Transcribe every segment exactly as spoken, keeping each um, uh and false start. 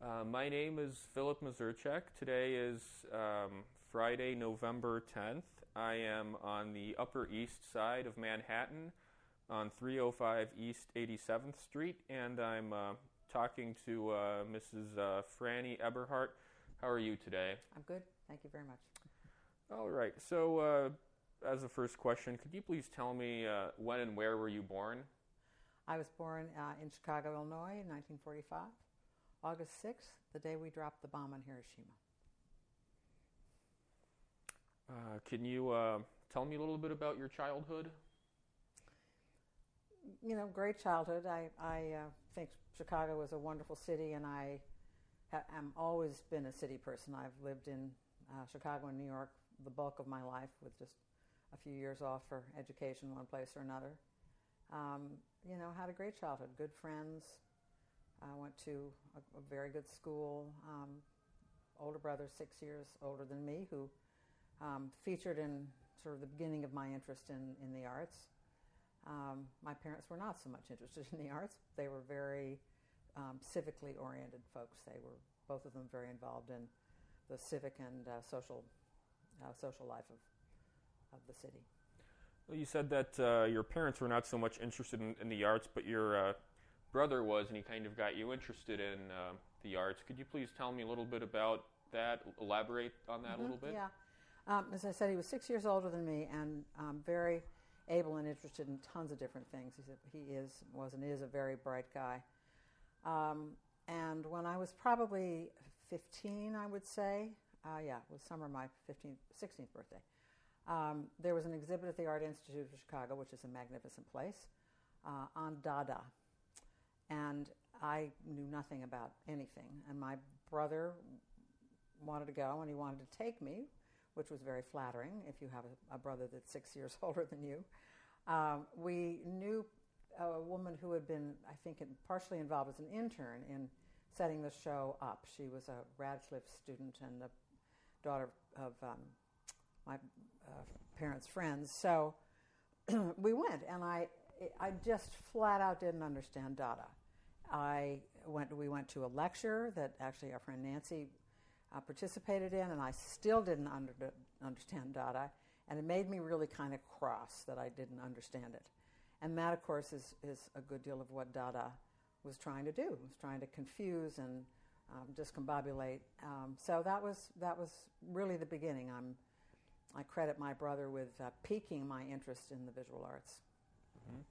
Uh, my name is Philip Mazurchek. Today is um, Friday, November tenth. I am on the Upper East Side of Manhattan on three oh five East eighty-seventh Street, and I'm uh, talking to uh, Missus Uh, Franny Eberhardt. How are you today? I'm good. Thank you very much. All right. So, uh, as a first question, could you please tell me uh, when and where were you born? I was born uh, in Chicago, Illinois in nineteen forty-five, August sixth, the day we dropped the bomb on Hiroshima. Uh, can you uh, tell me a little bit about your childhood? You know, great childhood. I, I uh, think Chicago was a wonderful city, and I ha- am always been a city person. I've lived in uh, Chicago and New York the bulk of my life, with just a few years off for education one place or another. Um, you know, had a great childhood, good friends. I went to a, a very good school. Um, older brother, six years older than me, who um, featured in sort of the beginning of my interest in, in the arts. Um, my parents were not so much interested in the arts. They were very um, civically oriented folks. They were, both of them, very involved in the civic and uh, social uh, social life of of the city. Well, you said that uh, your parents were not so much interested in, in the arts, but your uh, brother was, and he kind of got you interested in uh, the arts. Could you please tell me a little bit about that, elaborate on that Mm-hmm, a little bit? Yeah. Um, as I said, he was six years older than me, and um, very able and interested in tons of different things. He's a, he is, was and is a very bright guy. Um, and when I was probably fifteen, I would say, uh, yeah, it was summer of my fifteenth, sixteenth birthday, Um, there was an exhibit at the Art Institute of Chicago, which is a magnificent place, uh, on Dada. And I knew nothing about anything. And my brother wanted to go, and he wanted to take me, which was very flattering if you have a, a brother that's six years older than you. Um, we knew a woman who had been, I think, partially involved as an intern in setting the show up. She was a Radcliffe student and the daughter of um, my uh, parents' friends. So we went, and I I just flat out didn't understand Dada. I went. We went to a lecture that actually our friend Nancy uh, participated in, and I still didn't under, understand Dada, and it made me really kind of cross that I didn't understand it. And that, of course, is, is a good deal of what Dada was trying to do. It was trying to confuse and um, discombobulate. Um, so that was that was really the beginning. I'm I credit my brother with uh, piquing my interest in the visual arts. Mm-hmm.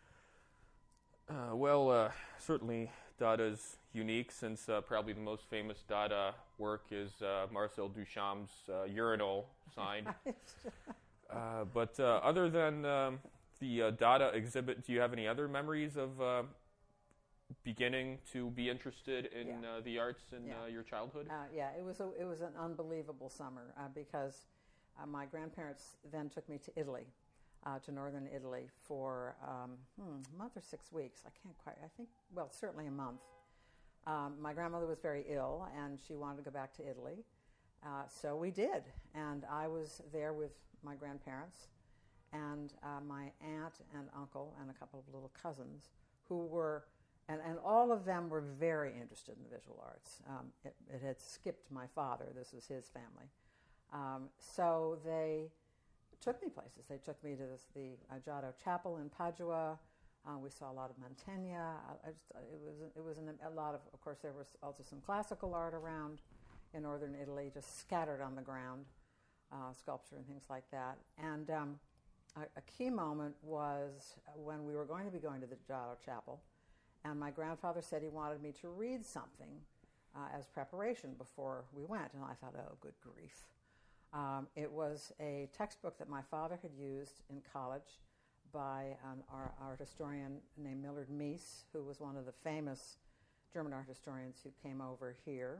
Uh, well, uh, certainly Dada's unique, since uh, probably the most famous Dada work is uh, Marcel Duchamp's uh, urinal sign. uh, but uh, other than um, the uh, Dada exhibit, do you have any other memories of uh, beginning to be interested in yeah. uh, the arts in yeah. uh, your childhood? Uh, yeah, it was a, it was an unbelievable summer uh, because uh, my grandparents then took me to Italy. Uh, to northern Italy for um, hmm, a month or six weeks. I can't quite, I think, well, certainly a month. Um, my grandmother was very ill, and she wanted to go back to Italy. Uh, so we did, and I was there with my grandparents and uh, my aunt and uncle and a couple of little cousins who were, and, and all of them were very interested in the visual arts. Um, it, it had skipped my father. This was his family. Um, so they took me places. They took me to this, the uh, Giotto Chapel in Padua. Uh, we saw a lot of Mantegna. I, I just, it was it was an, a lot of. Of course, there was also some classical art around in northern Italy, just scattered on the ground, uh, sculpture and things like that. And um, a, a key moment was when we were going to be going to the Giotto Chapel, and my grandfather said he wanted me to read something uh, as preparation before we went. And I thought, oh, good grief. Um, it was a textbook that my father had used in college by an art, art historian named Millard Meese, who was one of the famous German art historians who came over here.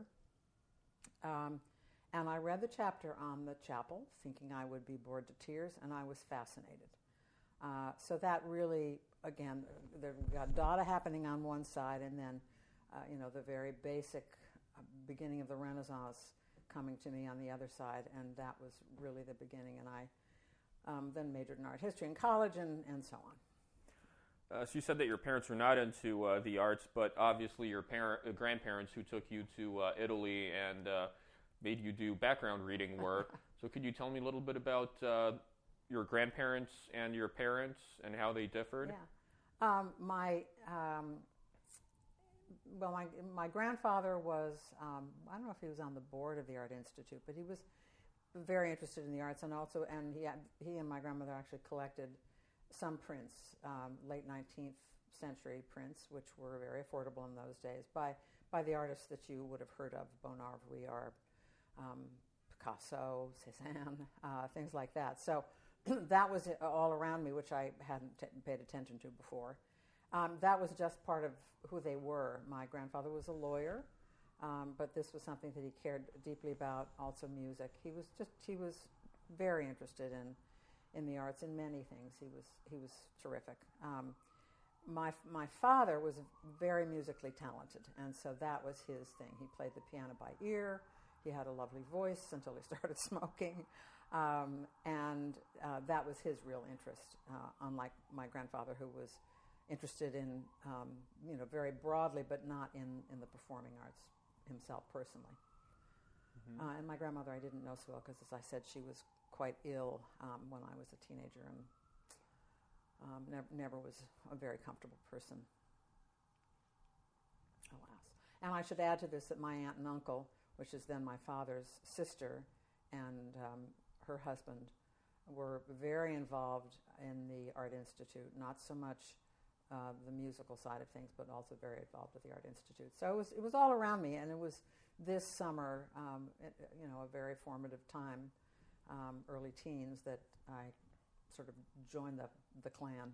Um, and I read the chapter on the chapel, thinking I would be bored to tears, and I was fascinated. Uh, so that really, again, there, we got Dada happening on one side, and then, uh, you know, the very basic uh, beginning of the Renaissance coming to me on the other side, and that was really the beginning. And I um, then majored in art history in college, and, and so on. Uh, so you said that your parents were not into uh, the arts, but obviously your parent, uh, grandparents who took you to uh, Italy and uh, made you do background reading work. So could you tell me a little bit about uh, your grandparents and your parents and how they differed? Yeah. Um, my um, well, my my grandfather was um, I don't know if he was on the board of the Art Institute, but he was very interested in the arts, and also and he had, he and my grandmother actually collected some prints, um, late nineteenth century prints, which were very affordable in those days, by by the artists that you would have heard of, Bonnard, Vuillard, um, Picasso, Cézanne, uh, things like that. So that was all around me, which I hadn't t- paid attention to before. Um, that was just part of who they were. My grandfather was a lawyer, um, but this was something that he cared deeply about, also music. He was just, he was very interested in in the arts, in many things. He was he was terrific. Um, my my father was very musically talented, and so that was his thing. He played the piano by ear. He had a lovely voice until he started smoking, um, and uh, that was his real interest. Uh, unlike my grandfather, who was interested in um, you know very broadly, but not in in the performing arts himself personally. Mm-hmm. Uh, and my grandmother I didn't know so well because, as I said, she was quite ill um, when I was a teenager, and um, never, never was a very comfortable person, alas. And I should add to this that my aunt and uncle, which is then my father's sister, and um, her husband, were very involved in the Art Institute, not so much uh, the musical side of things, but also very involved with the Art Institute. So it was, it was all around me, and it was this summer, um, it, you know, a very formative time, Um, early teens, that I sort of joined the the clan.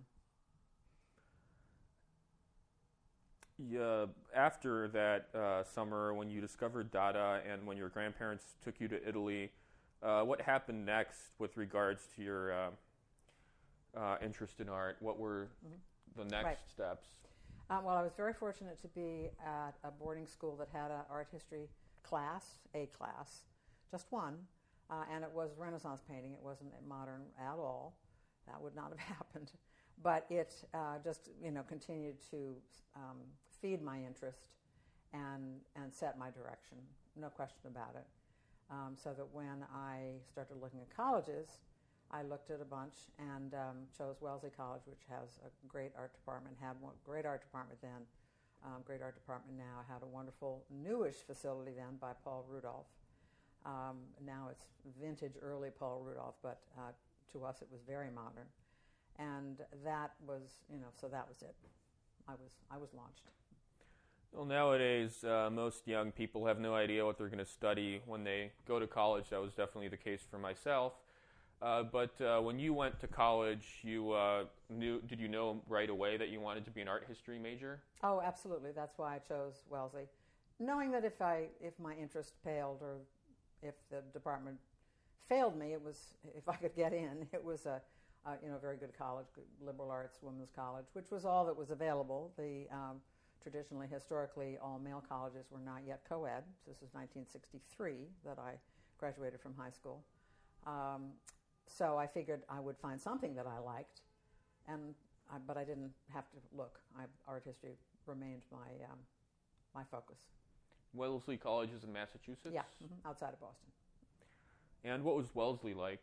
Yeah, after that uh, summer, when you discovered Dada and when your grandparents took you to Italy, uh, what happened next with regards to your uh, uh, interest in art? What were mm-hmm. the next right. steps? Um, well, I was very fortunate to be at a boarding school that had an art history class, a class, just one. Uh, and it was Renaissance painting. It wasn't modern at all. That would not have happened. But it uh, just, you know, continued to um, feed my interest and and set my direction. No question about it. Um, so that when I started looking at colleges, I looked at a bunch and um, chose Wellesley College, which has a great art department, had one great art department then, um, great art department now, had a wonderful newish facility then by Paul Rudolph. Um, now it's vintage early Paul Rudolph, but uh, to us it was very modern. And that was, you know, so that was it. I was I was launched. Well, nowadays, uh, most young people have no idea what they're going to study when they go to college. That was definitely the case for myself. Uh, but uh, when you went to college, you uh, knew, did you know right away that you wanted to be an art history major? Oh, absolutely. That's why I chose Wellesley. Knowing that if I if my interest paled or if the department failed me, it was, if I could get in, it was a, a you know, very good college, good liberal arts, women's college, which was all that was available. The um, traditionally, historically, all male colleges were not yet co-ed. This was nineteen sixty-three that I graduated from high school. Um, so I figured I would find something that I liked, and I, but I didn't have to look. I, art history remained my um, my focus. Wellesley College is in Massachusetts? Yeah, mm-hmm, outside of Boston. And what was Wellesley like?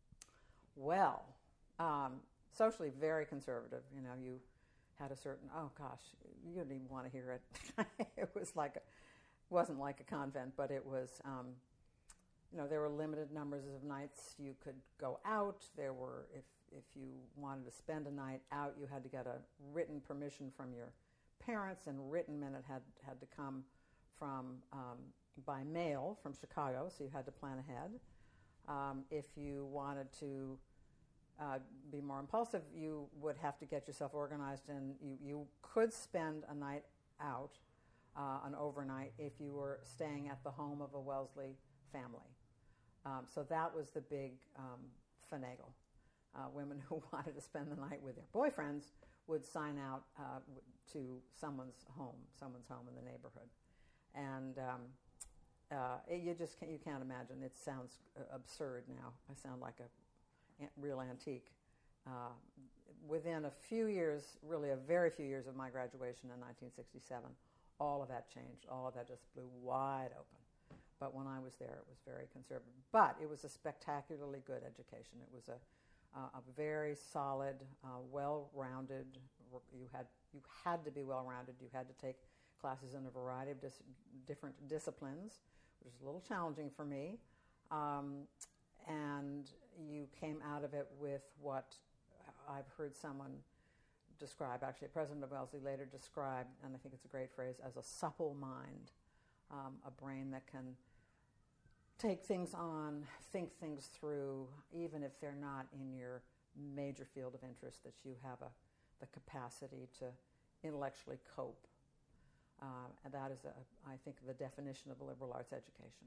Well, um, socially very conservative. You know, you had a certain, oh gosh, you didn't even want to hear it. It was like, a, wasn't like a convent, but it was, um, you know, there were limited numbers of nights you could go out. There were, if if you wanted to spend a night out, you had to get a written permission from your parents, and written meant it had, had to come from um, by mail from Chicago, so you had to plan ahead. Um, if you wanted to uh, be more impulsive, you would have to get yourself organized, and you, you could spend a night out, uh, an overnight, if you were staying at the home of a Wellesley family. Um, so that was the big um, finagle. Uh, women who wanted to spend the night with their boyfriends would sign out uh, to someone's home, someone's home in the neighborhood. And um, uh, it, you just can't, you can't imagine. It sounds uh, absurd now. I sound like a, a real antique. Uh, within a few years, really a very few years of my graduation in nineteen sixty-seven, all of that changed. All of that just blew wide open. But when I was there, it was very conservative. But it was a spectacularly good education. It was a, uh, a very solid, uh, well-rounded. You had you had to be well-rounded. You had to take classes in a variety of dis- different disciplines, which was a little challenging for me. Um, and you came out of it with what I've heard someone describe, actually President Wellesley later described, and I think it's a great phrase, as a supple mind, um, a brain that can take things on, think things through, even if they're not in your major field of interest, that you have a, the capacity to intellectually cope. Uh, and that is, a, I think, the definition of a liberal arts education.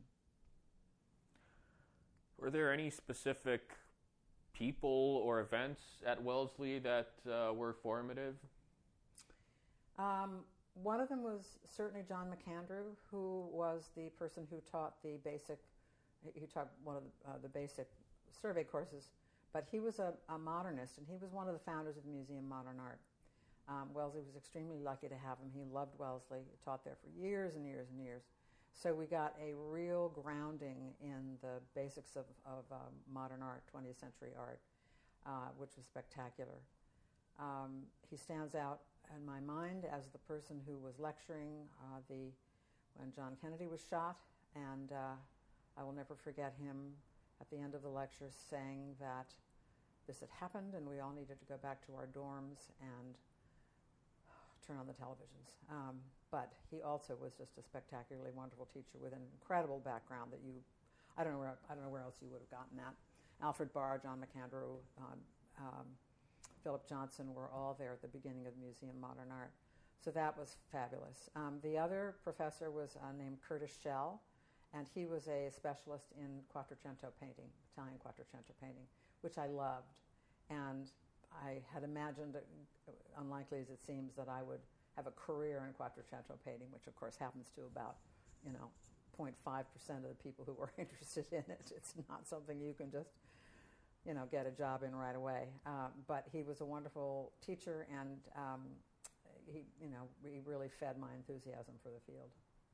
Were there any specific people or events at Wellesley that uh, were formative? Um, one of them was certainly John McAndrew, who was the person who taught the basic, he taught one of the, uh, the basic survey courses, but he was a, a modernist, and he was one of the founders of the Museum of Modern Art. Um, Wellesley was extremely lucky to have him. He loved Wellesley. He taught there for years and years and years. So we got a real grounding in the basics of, of um, modern art, twentieth century art, uh, which was spectacular. Um, he stands out in my mind as the person who was lecturing uh, the when John Kennedy was shot, and uh, I will never forget him at the end of the lecture saying that this had happened and we all needed to go back to our dorms and turn on the televisions. Um, but he also was just a spectacularly wonderful teacher with an incredible background that you, I don't know where I don't know where else you would have gotten that. Alfred Barr, John McAndrew, um, um, Philip Johnson were all there at the beginning of the Museum of Modern Art. So that was fabulous. Um, the other professor was uh, named Curtis Schell, and he was a specialist in Quattrocento painting, Italian Quattrocento painting, which I loved. And I had imagined, unlikely as it seems, that I would have a career in Quattrocento painting, which of course happens to about, you know, zero point five percent of the people who were interested in it. It's not something you can just, you know, get a job in right away. Uh, but he was a wonderful teacher, and um, he, you know, he really fed my enthusiasm for the field.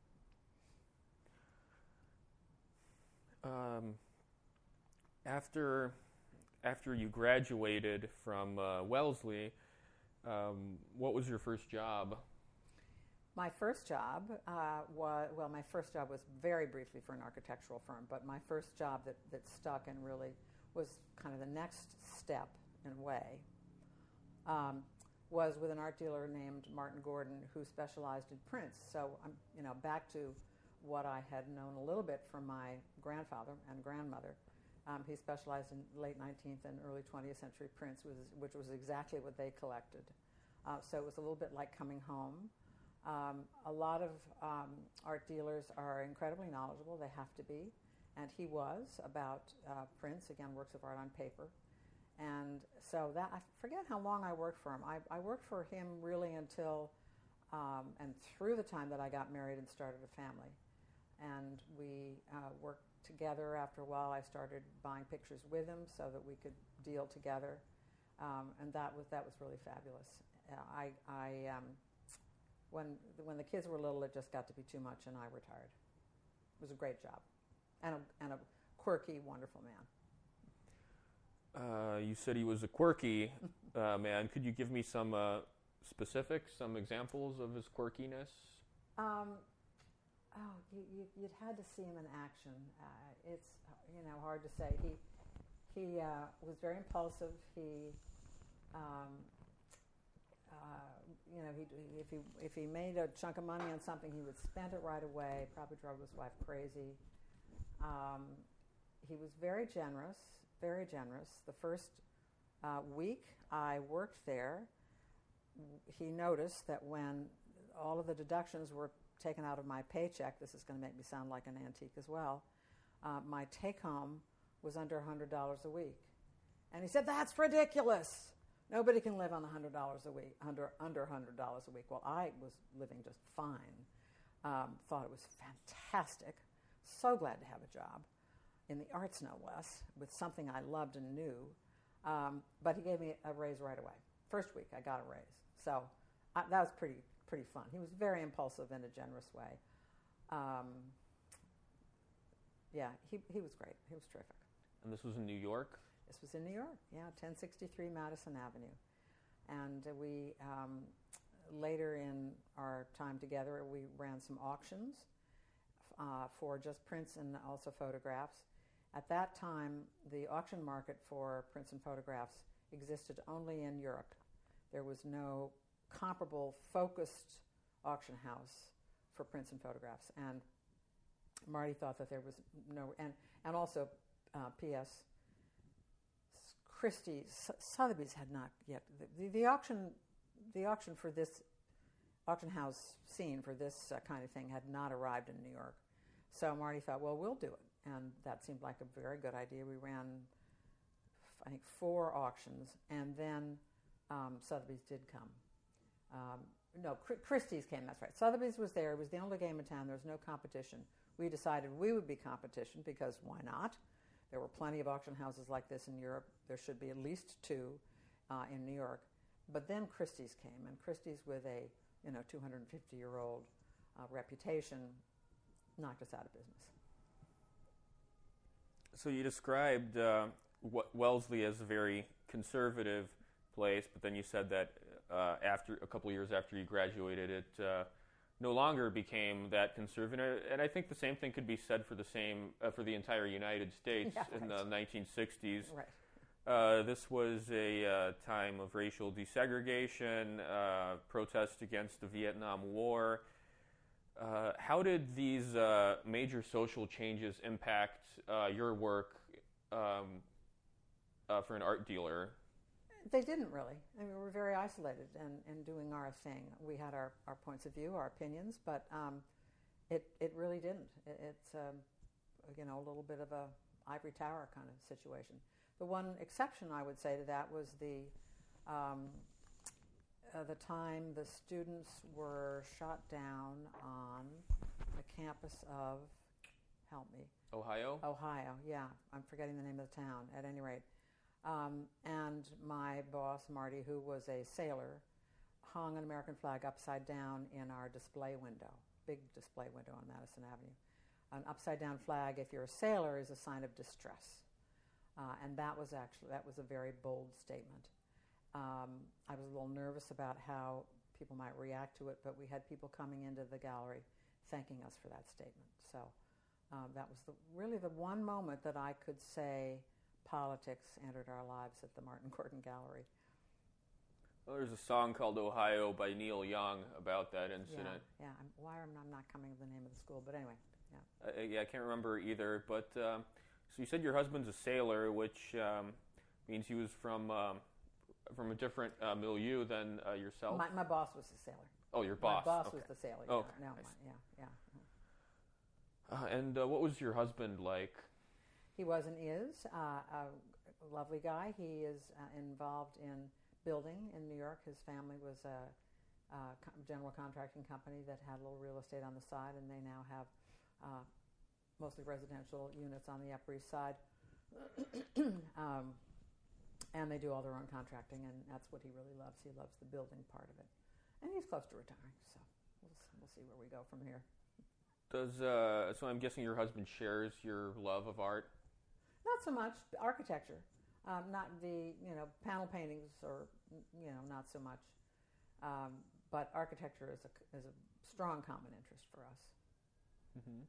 Um, after after you graduated from uh, Wellesley, um, what was your first job? My first job uh, was, well, my first job was very briefly for an architectural firm, but my first job that, that stuck and really was kind of the next step in a way, um, was with an art dealer named Martin Gordon, who specialized in prints. So I'm, you know, back to what I had known a little bit from my grandfather and grandmother. Um, he specialized in late nineteenth and early twentieth century prints, which, which was exactly what they collected. Uh, so it was a little bit like coming home. Um, a lot of um, art dealers are incredibly knowledgeable. They have to be. And he was about uh, prints, again, works of art on paper. And so that, I forget how long I worked for him. I, I worked for him really until um, and through the time that I got married and started a family. And we uh, worked together. After a while, I started buying pictures with him so that we could deal together. Um, and that was that was really fabulous. Uh, I, I um, when when the kids were little, it just got to be too much, and I retired. It was a great job, and a, and a quirky, wonderful man. Uh, you said he was a quirky uh, man. Could you give me some uh, specifics, some examples of his quirkiness? Um, oh, you, you, you'd had to see him in action. Uh, it's you know hard to say. He he uh, was very impulsive. He um, uh, you know he if he if he made a chunk of money on something, he would spend it right away. Probably drove his wife crazy. Um, he was very generous. Very generous. The first uh, week I worked there, he noticed that when all of the deductions were taken out of my paycheck, this is going to make me sound like an antique as well, uh, my take-home was under one hundred dollars a week. And he said, "That's ridiculous. Nobody can live on one hundred dollars a week, under, under one hundred dollars a week." Well, I was living just fine. Um, thought it was fantastic. So glad to have a job. In the arts, no less, with something I loved and knew. Um, but he gave me a raise right away. First week, I got a raise. So I, that was pretty pretty fun. He was very impulsive in a generous way. Um, yeah, he, he was great. He was terrific. And this was in New York? This was in New York, yeah, ten sixty-three Madison Avenue. And we, um, later in our time together, we ran some auctions uh, for just prints and also photographs. At that time, the auction market for prints and photographs existed only in Europe. There was no comparable focused auction house for prints and photographs. And Marty thought that there was no, and, and also, uh, P S, Christie's, Sotheby's had not yet, the, the, the auction the auction for this, auction house scene for this uh, kind of thing had not arrived in New York. So Marty thought, well, we'll do it. And that seemed like a very good idea. We ran, I think, four auctions, and then um, Sotheby's did come. Um, no, Christie's came, that's right. Sotheby's was there. It was the only game in town. There was no competition. We decided we would be competition because why not? There were plenty of auction houses like this in Europe. There should be at least two uh, in New York. But then Christie's came, and Christie's with a you know two hundred fifty-year-old uh, reputation knocked us out of business. So you described uh, Wellesley as a very conservative place, but then you said that uh, after a couple of years after you graduated, it uh, no longer became that conservative. And I think the same thing could be said for the same uh, for the entire United States yeah, right. in the nineteen sixties. Right. Uh, this was a uh, time of racial desegregation, uh, protest against the Vietnam War. Uh, how did these uh, major social changes impact uh, your work um, uh, for an art dealer? They didn't really. I mean, we were very isolated in, in doing our thing. We had our, our points of view, our opinions, but um, it it really didn't. It, it's um, you know a little bit of a ivory tower kind of situation. The one exception I would say to that was the um, uh, the time the students were shot down on the campus of, help me, Ohio? Ohio, yeah. I'm forgetting the name of the town, at any rate. Um, and my boss, Marty, who was a sailor, hung an American flag upside down in our display window, big display window on Madison Avenue. An upside-down flag, if you're a sailor, is a sign of distress. Uh, and that was actually, that was a very bold statement. Um, I was a little nervous about how people might react to it, but we had people coming into the gallery thanking us for that statement. So um, that was the, really the one moment that I could say politics entered our lives at the Martin Gordon Gallery. Well, there's a song called Ohio by Neil Young about that incident. Yeah, yeah. I'm, why am I not coming to the name of the school? But anyway, yeah. Uh, yeah, I can't remember either, but um, so you said your husband's a sailor, which um, means he was from um, from a different uh, milieu than uh, yourself? My, my boss was a sailor. Oh, your boss. My boss okay. was the sailor. Oh, yeah, no, okay. my, yeah, yeah. Uh, and uh, what was your husband like? He was and is uh, a lovely guy. He is uh, involved in building in New York. His family was a, a general contracting company that had a little real estate on the side, and they now have uh, mostly residential units on the Upper East Side. um, and they do all their own contracting, and that's what he really loves. He loves the building part of it. And he's close to retiring, so we'll, we'll see where we go from here. Does uh, so I'm guessing your husband shares your love of art? Not so much architecture, um, not the you know panel paintings, or you know not so much. Um, but architecture is a is a strong common interest for us. Mm-hmm.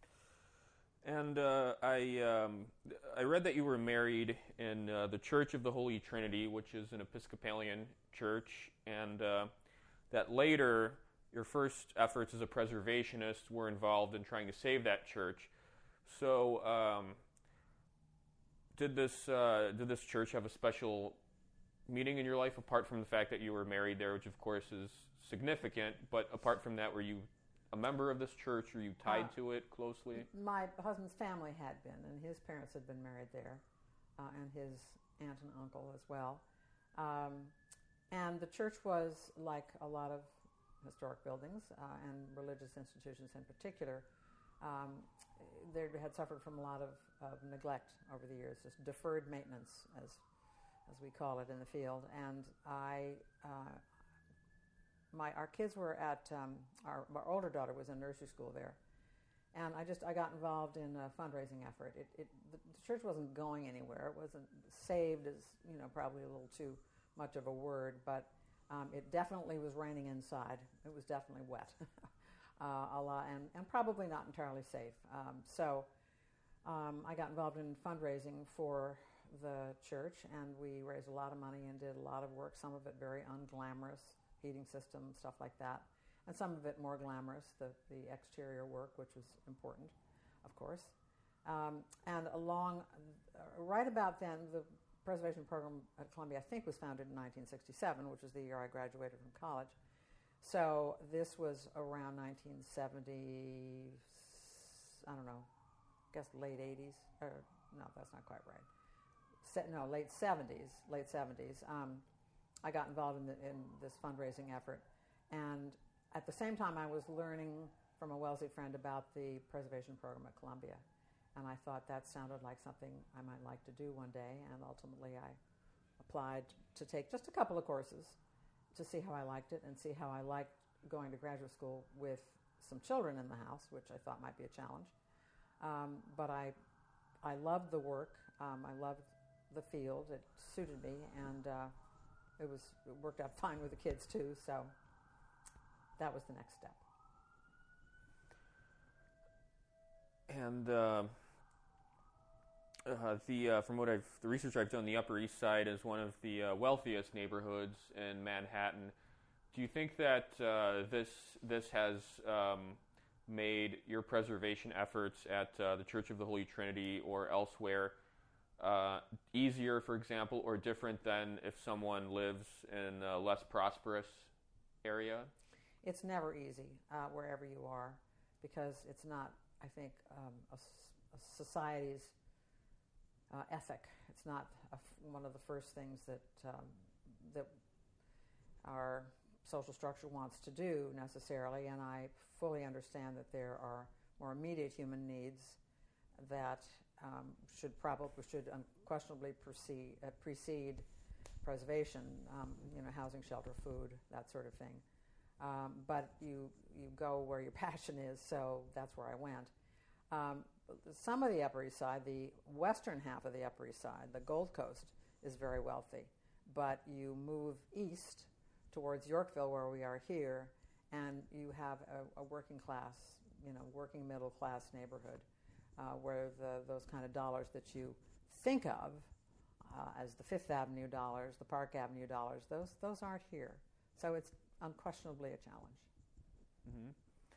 And uh, I um, I read that you were married in uh, the Church of the Holy Trinity, which is an Episcopalian church, and uh, that later your first efforts as a preservationist were involved in trying to save that church. So, um, did this uh, did this church have a special meaning in your life, apart from the fact that you were married there, which of course is significant? But apart from that, were you a member of this church? Were you tied uh, to it closely? My husband's family had been, and his parents had been married there, uh, and his aunt and uncle as well. Um, and the church was, like a lot of historic buildings uh, and religious institutions in particular, um, they had suffered from a lot of, of neglect over the years, just deferred maintenance, as as we call it in the field. And I, uh, my our kids were at um, our, our older daughter was in nursery school there, and I just I got involved in a fundraising effort. It, it the, the church wasn't going anywhere. It wasn't saved, as you know, probably a little too much of a word, but um, it definitely was raining inside. It was definitely wet, uh, a lot, and and probably not entirely safe. Um, so um, I got involved in fundraising for the church, and we raised a lot of money and did a lot of work. Some of it very unglamorous, heating system, stuff like that. And some of it more glamorous, the, the exterior work, which was important, of course. Um, and along, uh, right about then, the preservation program at Columbia, I think, was founded in nineteen sixty-seven, which was the year I graduated from college. So this was around nineteen seventy, I don't know, I guess late eighties, or no, that's not quite right. Se- no, late seventies, late seventies. Um, I got involved in, the, in this fundraising effort, and at the same time I was learning from a Wellesley friend about the preservation program at Columbia, and I thought that sounded like something I might like to do one day, and ultimately I applied to take just a couple of courses to see how I liked it and see how I liked going to graduate school with some children in the house, which I thought might be a challenge. Um, but I, I loved the work. Um, I loved the field. It suited me, and uh, it was it worked out fine with the kids too. So that was the next step. And uh, uh, the uh, from what I've the research I've done, the Upper East Side is one of the uh, wealthiest neighborhoods in Manhattan. Do you think that uh, this this has um, made your preservation efforts at uh, the Church of the Holy Trinity or elsewhere uh, easier, for example, or different than if someone lives in a less prosperous area? It's never easy uh, wherever you are, because it's not, I think, um, a, a society's uh, ethic. It's not a f- one of the first things that um, that our social structure wants to do necessarily, and I fully understand that there are more immediate human needs that um, should probably should unquestionably precede, uh, precede preservation. Um, you know, housing, shelter, food, that sort of thing. Um, but you you go where your passion is, so that's where I went. Um, some of the Upper East Side, the western half of the Upper East Side, the Gold Coast, is very wealthy. But you move east towards Yorkville, where we are here, and you have a, a working class, you know, working middle class neighborhood, uh, where the, those kind of dollars that you think of uh, as the Fifth Avenue dollars, the Park Avenue dollars, those those aren't here. So it's unquestionably a challenge. Mm-hmm.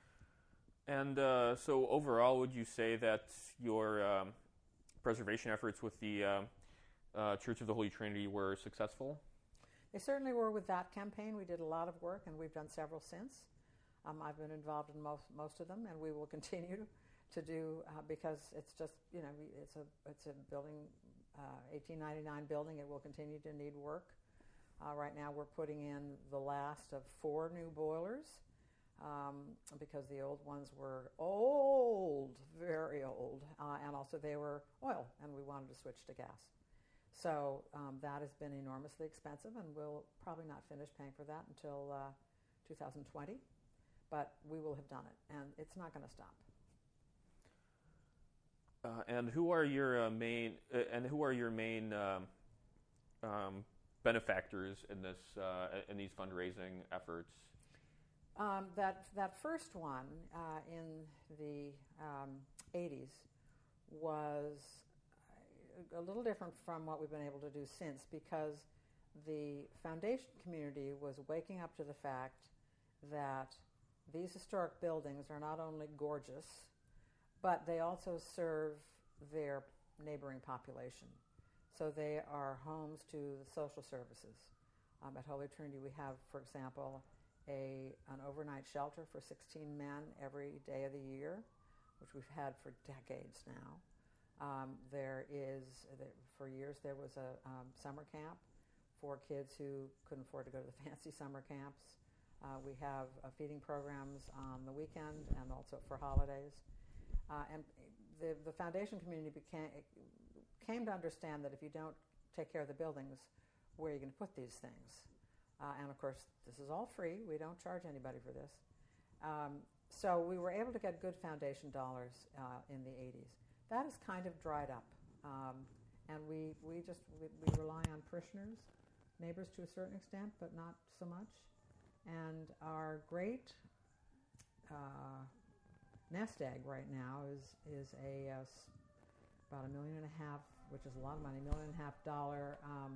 And uh, so overall, would you say that your um, preservation efforts with the uh, uh, Church of the Holy Trinity were successful? They certainly were with that campaign. We did a lot of work, and we've done several since. Um, I've been involved in most most of them, and we will continue to do uh, because it's just, you know, it's a it's a building, uh, eighteen ninety-nine building. It will continue to need work. Uh, right now, we're putting in the last of four new boilers um, because the old ones were old, very old, uh, and also they were oil, and we wanted to switch to gas. So um, that has been enormously expensive, and we'll probably not finish paying for that until uh, two thousand twenty. But we will have done it, and it's not going to stop. Uh, and who are your uh, main uh, and who are your main um, um, benefactors in this uh, in these fundraising efforts? Um, that that first one uh, in the um, eighties was a little different from what we've been able to do since, because the foundation community was waking up to the fact that these historic buildings are not only gorgeous, but they also serve their neighboring population. So they are homes to the social services. Um, at Holy Trinity, we have, for example, a an overnight shelter for sixteen men every day of the year, which we've had for decades now. Um, there is, for years, there was a um, summer camp for kids who couldn't afford to go to the fancy summer camps. Uh, we have uh, feeding programs on the weekend and also for holidays. Uh, and the, the foundation community became, came to understand that if you don't take care of the buildings, where are you going to put these things? Uh, and of course, this is all free. We don't charge anybody for this. Um, so we were able to get good foundation dollars uh, in the eighties. That has kind of dried up. Um, and we, we just we, we rely on parishioners, neighbors to a certain extent, but not so much. And our great uh, nest egg right now is is a uh, about a million and a half, which is a lot of money, million and a half dollar um,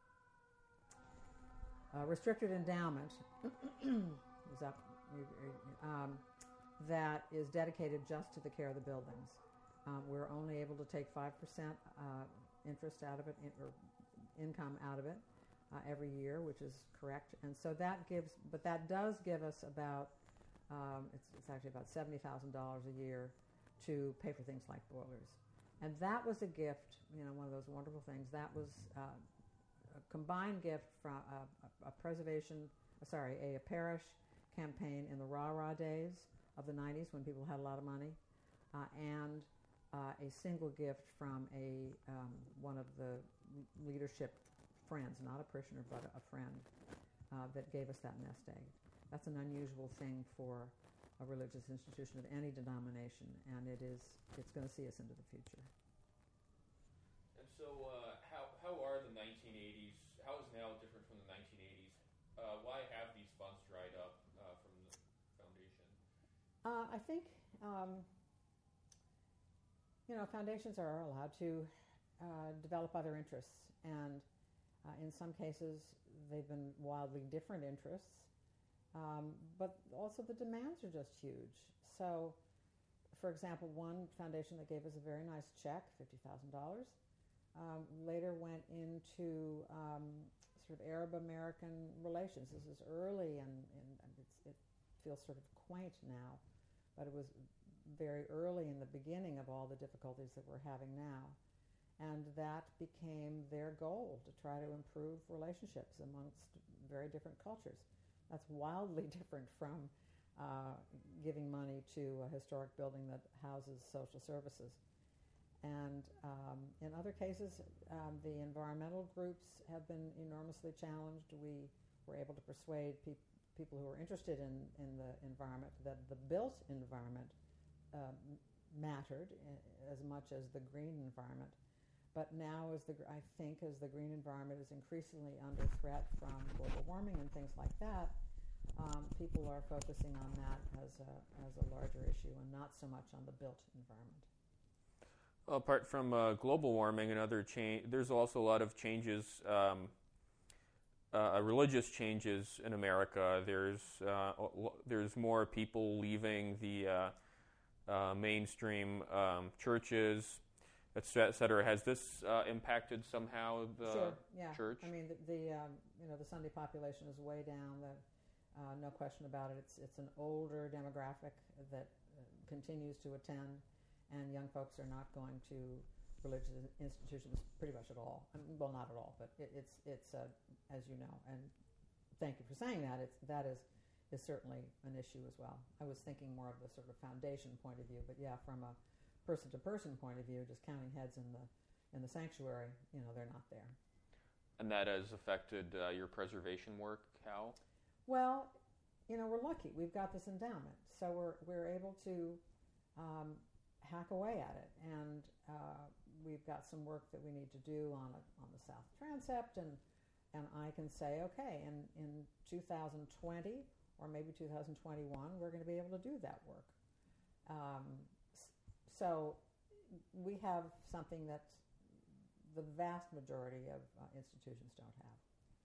uh, restricted endowment is up, um, that is dedicated just to the care of the buildings. Um, we're only able to take five percent uh, interest out of it, in, or income out of it uh, every year, which is correct. And so that gives, but that does give us about, um, it's, it's actually about seventy thousand dollars a year to pay for things like boilers. And that was a gift, you know, one of those wonderful things. That was uh, a combined gift from a, a, a preservation, uh, sorry, a, a parish campaign in the rah-rah days of the nineties when people had a lot of money, uh, and uh, a single gift from a um, one of the leadership friends, not a parishioner, but a, a friend, uh, that gave us that nest egg. That's an unusual thing for a religious institution of any denomination, and it is, it's going to see us into the future. And so uh, how, how are the nineteen eighties, how is now different from the nineteen eighties? Uh, why have these funds dried up uh, from the foundation? Uh, I think, um, you know, foundations are allowed to uh, develop other interests, and uh, in some cases they've been wildly different interests. Um, but also the demands are just huge. So, for example, one foundation that gave us a very nice check, fifty thousand dollars, um, later went into um, sort of Arab-American relations. This is early, and, and it's, it feels sort of quaint now, but it was very early in the beginning of all the difficulties that we're having now. And that became their goal, to try to improve relationships amongst very different cultures. That's wildly different from uh, giving money to a historic building that houses social services. And um, in other cases, um, the environmental groups have been enormously challenged. We were able to persuade pe- people who were interested in, in the environment that the built environment uh, mattered as much as the green environment. But now, as the, I think, as the green environment is increasingly under threat from global warming and things like that, um, people are focusing on that as a, as a larger issue and not so much on the built environment. Well, apart from uh, global warming and other change, there's also a lot of changes, um, uh, religious changes in America. There's uh, there's more people leaving the uh, uh, mainstream um, churches, et cetera. Has this uh, impacted somehow the sure, yeah. church? I mean, the, the um, you know the Sunday population is way down. The, uh, no question about it. It's it's an older demographic that uh, continues to attend, and young folks are not going to religious institutions pretty much at all. I mean, well, not at all, but it, it's it's uh, as you know, and thank you for saying that. It's that is is certainly an issue as well. I was thinking more of the sort of foundation point of view, but yeah, from a person-to-person point of view, just counting heads in the in the sanctuary, you know, they're not there. And that has affected uh, your preservation work, how? Well, you know, we're lucky. We've got this endowment, so we're we're able to um, hack away at it, and uh, we've got some work that we need to do on a, on the South Transept, and and I can say, okay, in in two thousand twenty or maybe two thousand twenty-one, we're going to be able to do that work. Um, So we have something that the vast majority of uh, institutions don't have.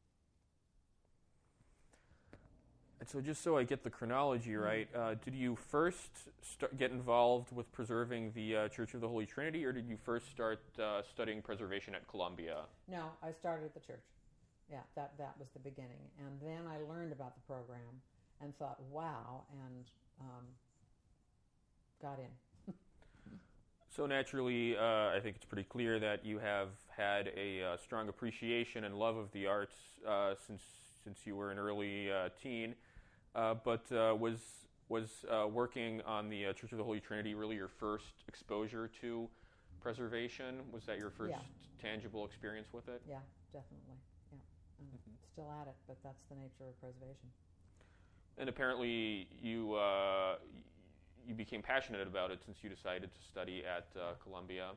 And so just so I get the chronology right, uh, did you first start, get involved with preserving the uh, Church of the Holy Trinity, or did you first start uh, studying preservation at Columbia? No, I started at the church. Yeah, that, that was the beginning. And then I learned about the program and thought, wow, and um, got in. So naturally, uh, I think it's pretty clear that you have had a uh, strong appreciation and love of the arts uh, since since you were an early uh, teen. Uh, but uh, was was uh, working on the uh, Church of the Holy Trinity really your first exposure to preservation? Was that your first Yeah. tangible experience with it? Yeah, definitely. Yeah, I'm Mhm. still at it, but that's the nature of preservation. And apparently, you uh, you became passionate about it since you decided to study at uh, Columbia.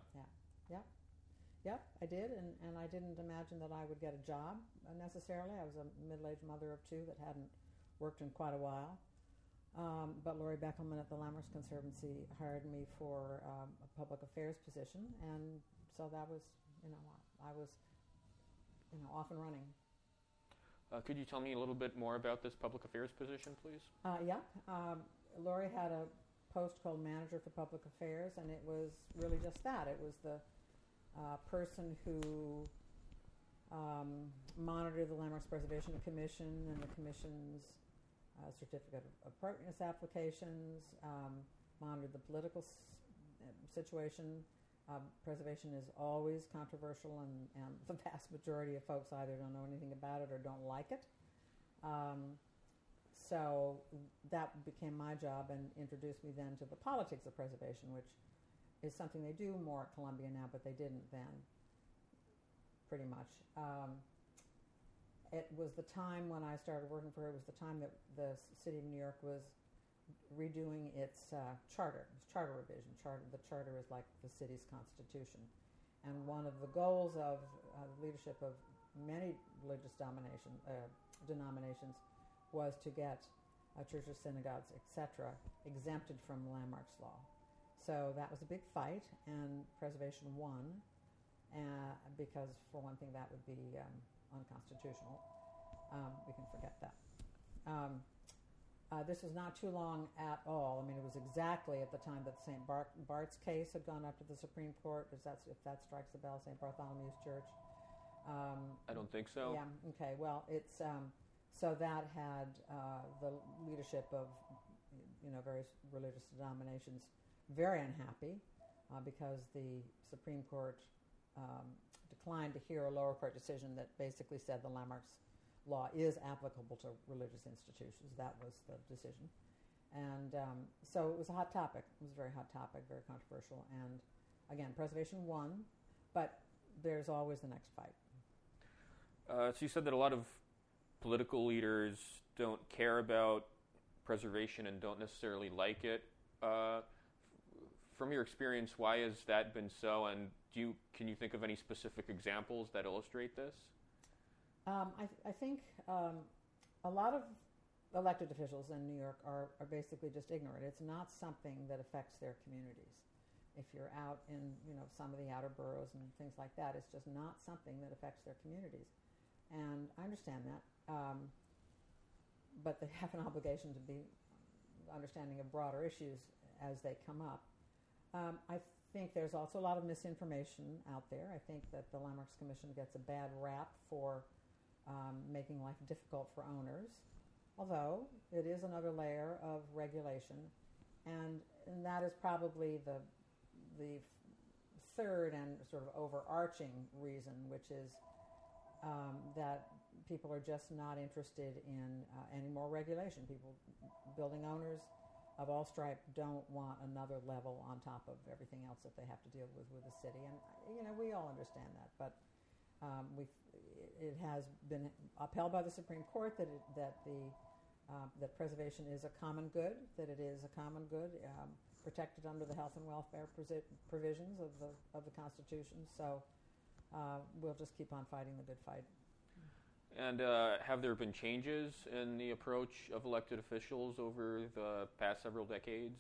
Yep, I did, and, and I didn't imagine that I would get a job uh, necessarily. I was a middle-aged mother of two that hadn't worked in quite a while. Um, but Laurie Beckelman at the Landmarks Conservancy hired me for um, a public affairs position, and so that was, you know, I was, you know, off and running. Uh, could you tell me a little bit more about this public affairs position, please? Uh, yeah, um, Laurie had a post called Manager for Public Affairs, and it was really just that. It was the uh, person who um, monitored the Landmarks Preservation Commission and the Commission's uh, certificate of appropriateness applications, um, monitored the political s- situation. Um, preservation is always controversial, and, and the vast majority of folks either don't know anything about it or don't like it. Um, so that became my job and introduced me then to the politics of preservation, which is something they do more at Columbia now, but they didn't then, pretty much. Um, it was the time when I started working for her, it was the time that the city of New York was redoing its uh, charter, its charter revision. Charter, the charter is like the city's constitution. And one of the goals of uh, the leadership of many religious domination, uh, denominations was to get uh, churches, synagogues, et cetera, exempted from landmarks law. So that was a big fight, and preservation won, uh, because for one thing that would be um, unconstitutional. Um, we can forget that. Um, uh, this was not too long at all. I mean, it was exactly at the time that the Saint Bar- Bart's case had gone up to the Supreme Court. If, that's, if that strikes the bell, Saint Bartholomew's Church. Um, I don't think so. Yeah. Okay. Well, it's um, so that had uh, the leadership of, you know, various religious denominations very unhappy uh, because the Supreme Court um, declined to hear a lower court decision that basically said the landmarks law is applicable to religious institutions. That was the decision. And um, so it was a hot topic. It was a very hot topic, very controversial. And again, preservation won, but there's always the next fight. Uh, so you said that a lot of political leaders don't care about preservation and don't necessarily like it. Uh, From your experience, why has that been so, and do you can you think of any specific examples that illustrate this? Um, I, th- I think um, a lot of elected officials in New York are, are basically just ignorant. It's not something that affects their communities. If you're out in, you know, some of the outer boroughs and things like that, it's just not something that affects their communities. And I understand that, um, but they have an obligation to be understanding of broader issues as they come up. Um, I think there's also a lot of misinformation out there. I think that the Landmarks Commission gets a bad rap for um, making life difficult for owners, although it is another layer of regulation, and, and that is probably the the third and sort of overarching reason, which is um, that people are just not interested in uh, any more regulation. People, building owners of all stripe, don't want another level on top of everything else that they have to deal with with the city. And, you know, we all understand that. But um, we've, it has been upheld by the Supreme Court that it, that the uh, that preservation is a common good, that it is a common good um, protected under the health and welfare presi- provisions of the of the Constitution. So uh, we'll just keep on fighting the good fight. And uh, have there been changes in the approach of elected officials over the past several decades?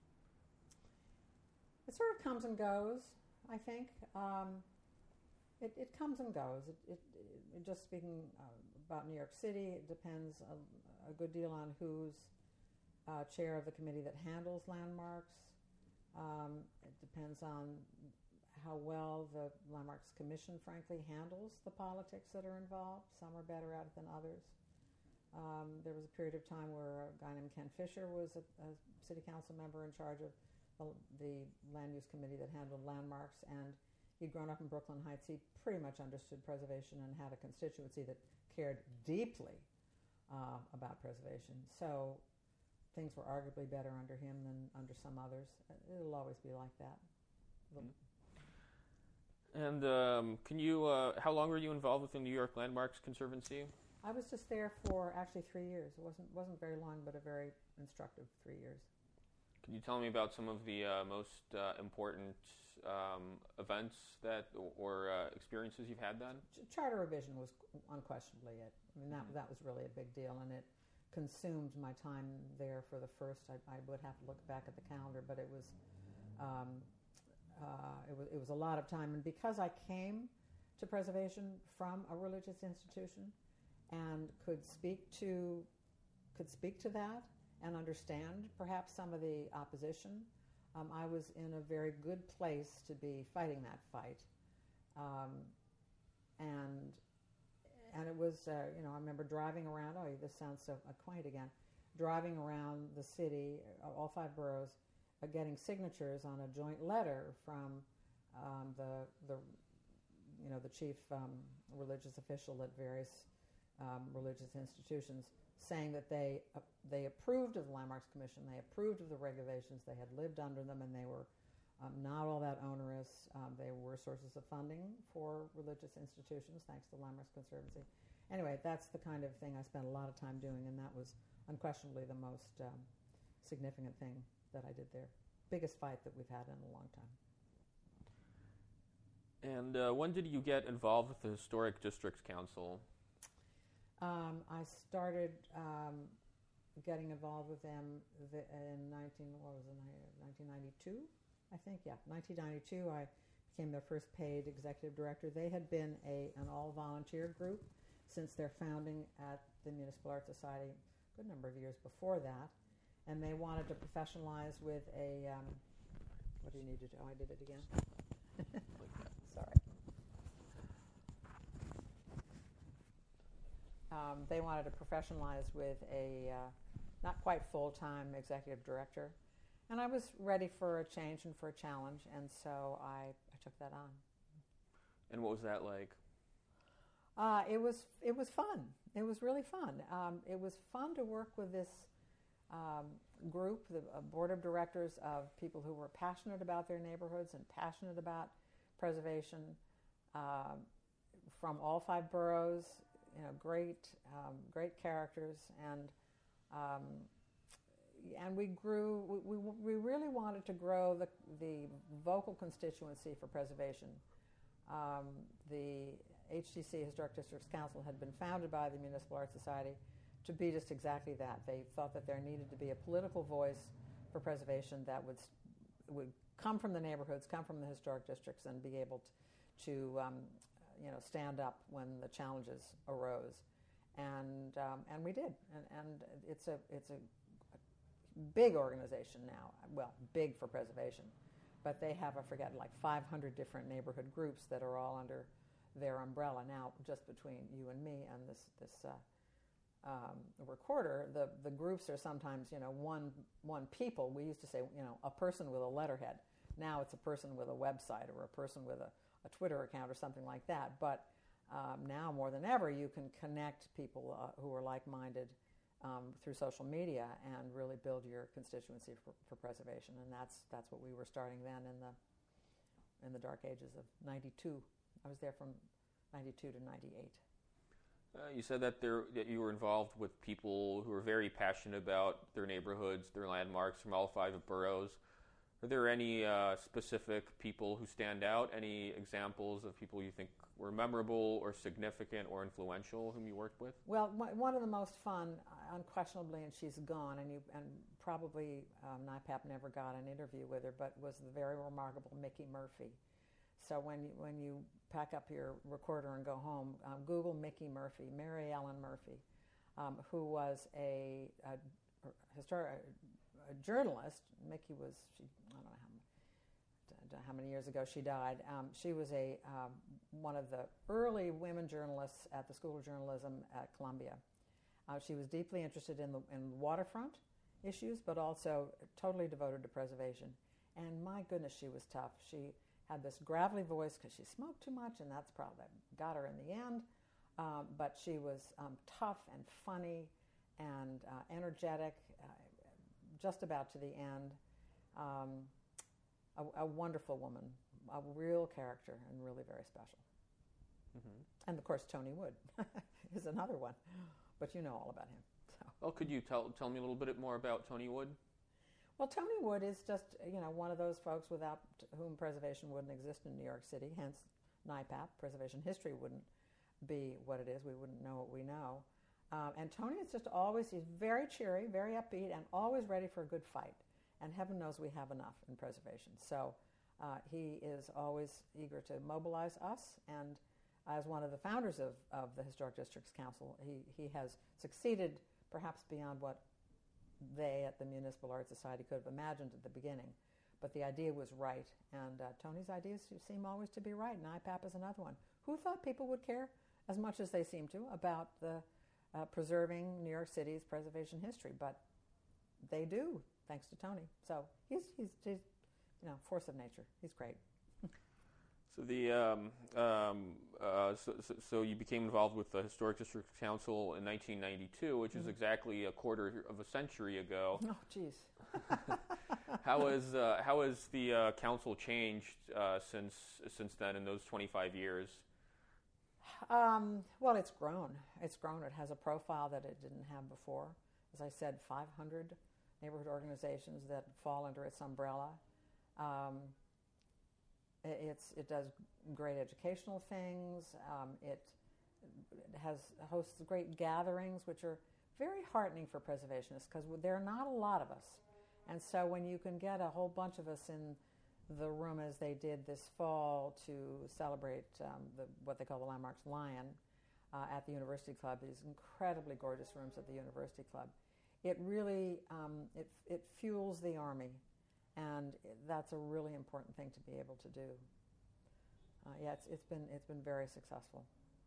It sort of comes and goes, I think. Um, it, it comes and goes. It, it, it, just speaking uh, about New York City, it depends a, a good deal on who's uh, chair of the committee that handles landmarks. Um, it depends on how well the Landmarks Commission, frankly, handles the politics that are involved. Some are better at it than others. Um, there was a period of time where a guy named Ken Fisher was a, a city council member in charge of the, the land use committee that handled landmarks, and he'd grown up in Brooklyn Heights. He pretty much understood preservation and had a constituency that cared deeply uh, about preservation. So things were arguably better under him than under some others. It'll always be like that. Mm-hmm. And um, can you? Uh, how long were you involved with the New York Landmarks Conservancy? I was just there for actually three years. It wasn't wasn't very long, but a very instructive three years. Can you tell me about some of the uh, most uh, important um, events that or uh, experiences you've had then? Ch- Charter revision was unquestionably it. I mean, that Mm-hmm. that was really a big deal, and it consumed my time there for the first. I, I would have to look back at the calendar, but it was. Um, Uh, it was it was a lot of time, and because I came to preservation from a religious institution and could speak to could speak to that and understand perhaps some of the opposition, um, I was in a very good place to be fighting that fight, um, and and it was uh, you know I remember driving around. Oh, this sounds so quaint again. Driving around the city, all five boroughs, getting signatures on a joint letter from um, the the you know the chief um, religious official at various um, religious institutions, saying that they uh, they approved of the Landmarks Commission, they approved of the regulations, they had lived under them, and they were um, not all that onerous. Um, they were sources of funding for religious institutions, thanks to the Landmarks Conservancy. Anyway, that's the kind of thing I spent a lot of time doing, and that was unquestionably the most um, significant thing that I did there. Biggest fight that we've had in a long time. And uh, when did you get involved with the Historic Districts Council? Um, I started um, getting involved with them in nineteen what was it, nineteen ninety-two, I think. Yeah, nineteen ninety-two. I became their first paid executive director. They had been a an all volunteer group since their founding at the Municipal Art Society a good number of years before that. And they wanted to professionalize with a, um, what do you need to do? Oh, I did it again. Sorry. Um, they wanted to professionalize with a uh, not quite full-time executive director. And I was ready for a change and for a challenge, and so I, I took that on. And what was that like? Uh, it was it was fun. It was really fun. Um, it was fun to work with this Um, group, the uh, board of directors of people who were passionate about their neighborhoods and passionate about preservation um, from all five boroughs. You know, great, um, great characters, and um, and we grew. We, we we really wanted to grow the the vocal constituency for preservation. Um, the H D C, Historic Districts Council, had been founded by the Municipal Art Society to be just exactly that. They thought that there needed to be a political voice for preservation that would would come from the neighborhoods, come from the historic districts, and be able to, to um, you know, stand up when the challenges arose. And um, and we did. And, and it's a it's a big organization now. Well, big for preservation, but they have, I forget, like five hundred different neighborhood groups that are all under their umbrella now. Just between you and me and this this. Uh, Um, recorder, the, the groups are sometimes, you know, one one people. We used to say, you know, a person with a letterhead. Now it's a person with a website or a person with a, a Twitter account or something like that. But um, now more than ever, you can connect people uh, who are like-minded um, through social media and really build your constituency for, for preservation. And that's that's what we were starting then in the in the dark ages of ninety-two. I was there from ninety-two to ninety-eight. Uh, you said that there that you were involved with people who were very passionate about their neighborhoods, their landmarks from all five boroughs. Are there any uh, specific people who stand out? Any examples of people you think were memorable or significant or influential whom you worked with? Well, one of the most fun, unquestionably, and she's gone, and you and probably um, N I P A P never got an interview with her, but was the very remarkable Mickey Murphy. So when you, when you pack up your recorder and go home, um, Google Mickey Murphy, Mary Ellen Murphy, um, who was a, a, a historic a journalist. Mickey was, she, I don't know how, how many years ago she died. Um, she was a um, one of the early women journalists at the School of Journalism at Columbia. Uh, she was deeply interested in the in waterfront issues, but also totally devoted to preservation. And my goodness, she was tough. She had this gravelly voice because she smoked too much, and that's probably got her in the end. Um, but she was um, tough and funny and uh, energetic, uh, just about to the end. Um, a, a wonderful woman, a real character and really very special. Mm-hmm. And of course, Tony Wood is another one, but you know all about him. So. Well, could you tell tell me a little bit more about Tony Wood? Well, Tony Wood is just, you know, one of those folks without whom preservation wouldn't exist in New York City, hence N I P A P. Preservation history wouldn't be what it is. We wouldn't know what we know. Um, and Tony is just always, he's very cheery, very upbeat, and always ready for a good fight. And heaven knows we have enough in preservation. So uh, he is always eager to mobilize us, and as one of the founders of, of the Historic Districts Council, he, he has succeeded perhaps beyond what they at the Municipal Art Society could have imagined at the beginning. But the idea was right, and uh, Tony's ideas seem always to be right, and I P A P is another one. Who thought people would care as much as they seem to about the uh, preserving New York City's preservation history? But they do, thanks to Tony. So he's, he's, he's you know, force of nature. He's great. So the um, um, uh, so, so, so you became involved with the Historic District Council in nineteen ninety-two, which mm-hmm. is exactly a quarter of a century ago. Oh, geez. How has uh, how has the uh, council changed uh, since since then in those twenty-five years? Um, well, it's grown. It's grown. It has a profile that it didn't have before. As I said, five hundred neighborhood organizations that fall under its umbrella. Um, It's, it does great educational things. Um, it, it has hosts great gatherings, which are very heartening for preservationists because there are not a lot of us. And so when you can get a whole bunch of us in the room as they did this fall to celebrate um, the, what they call the Landmarks Lion uh, at the University Club, these incredibly gorgeous rooms at the University Club, it really um, it, it fuels the Army. And that's a really important thing to be able to do. Uh, yeah, it's, it's been it's been very successful.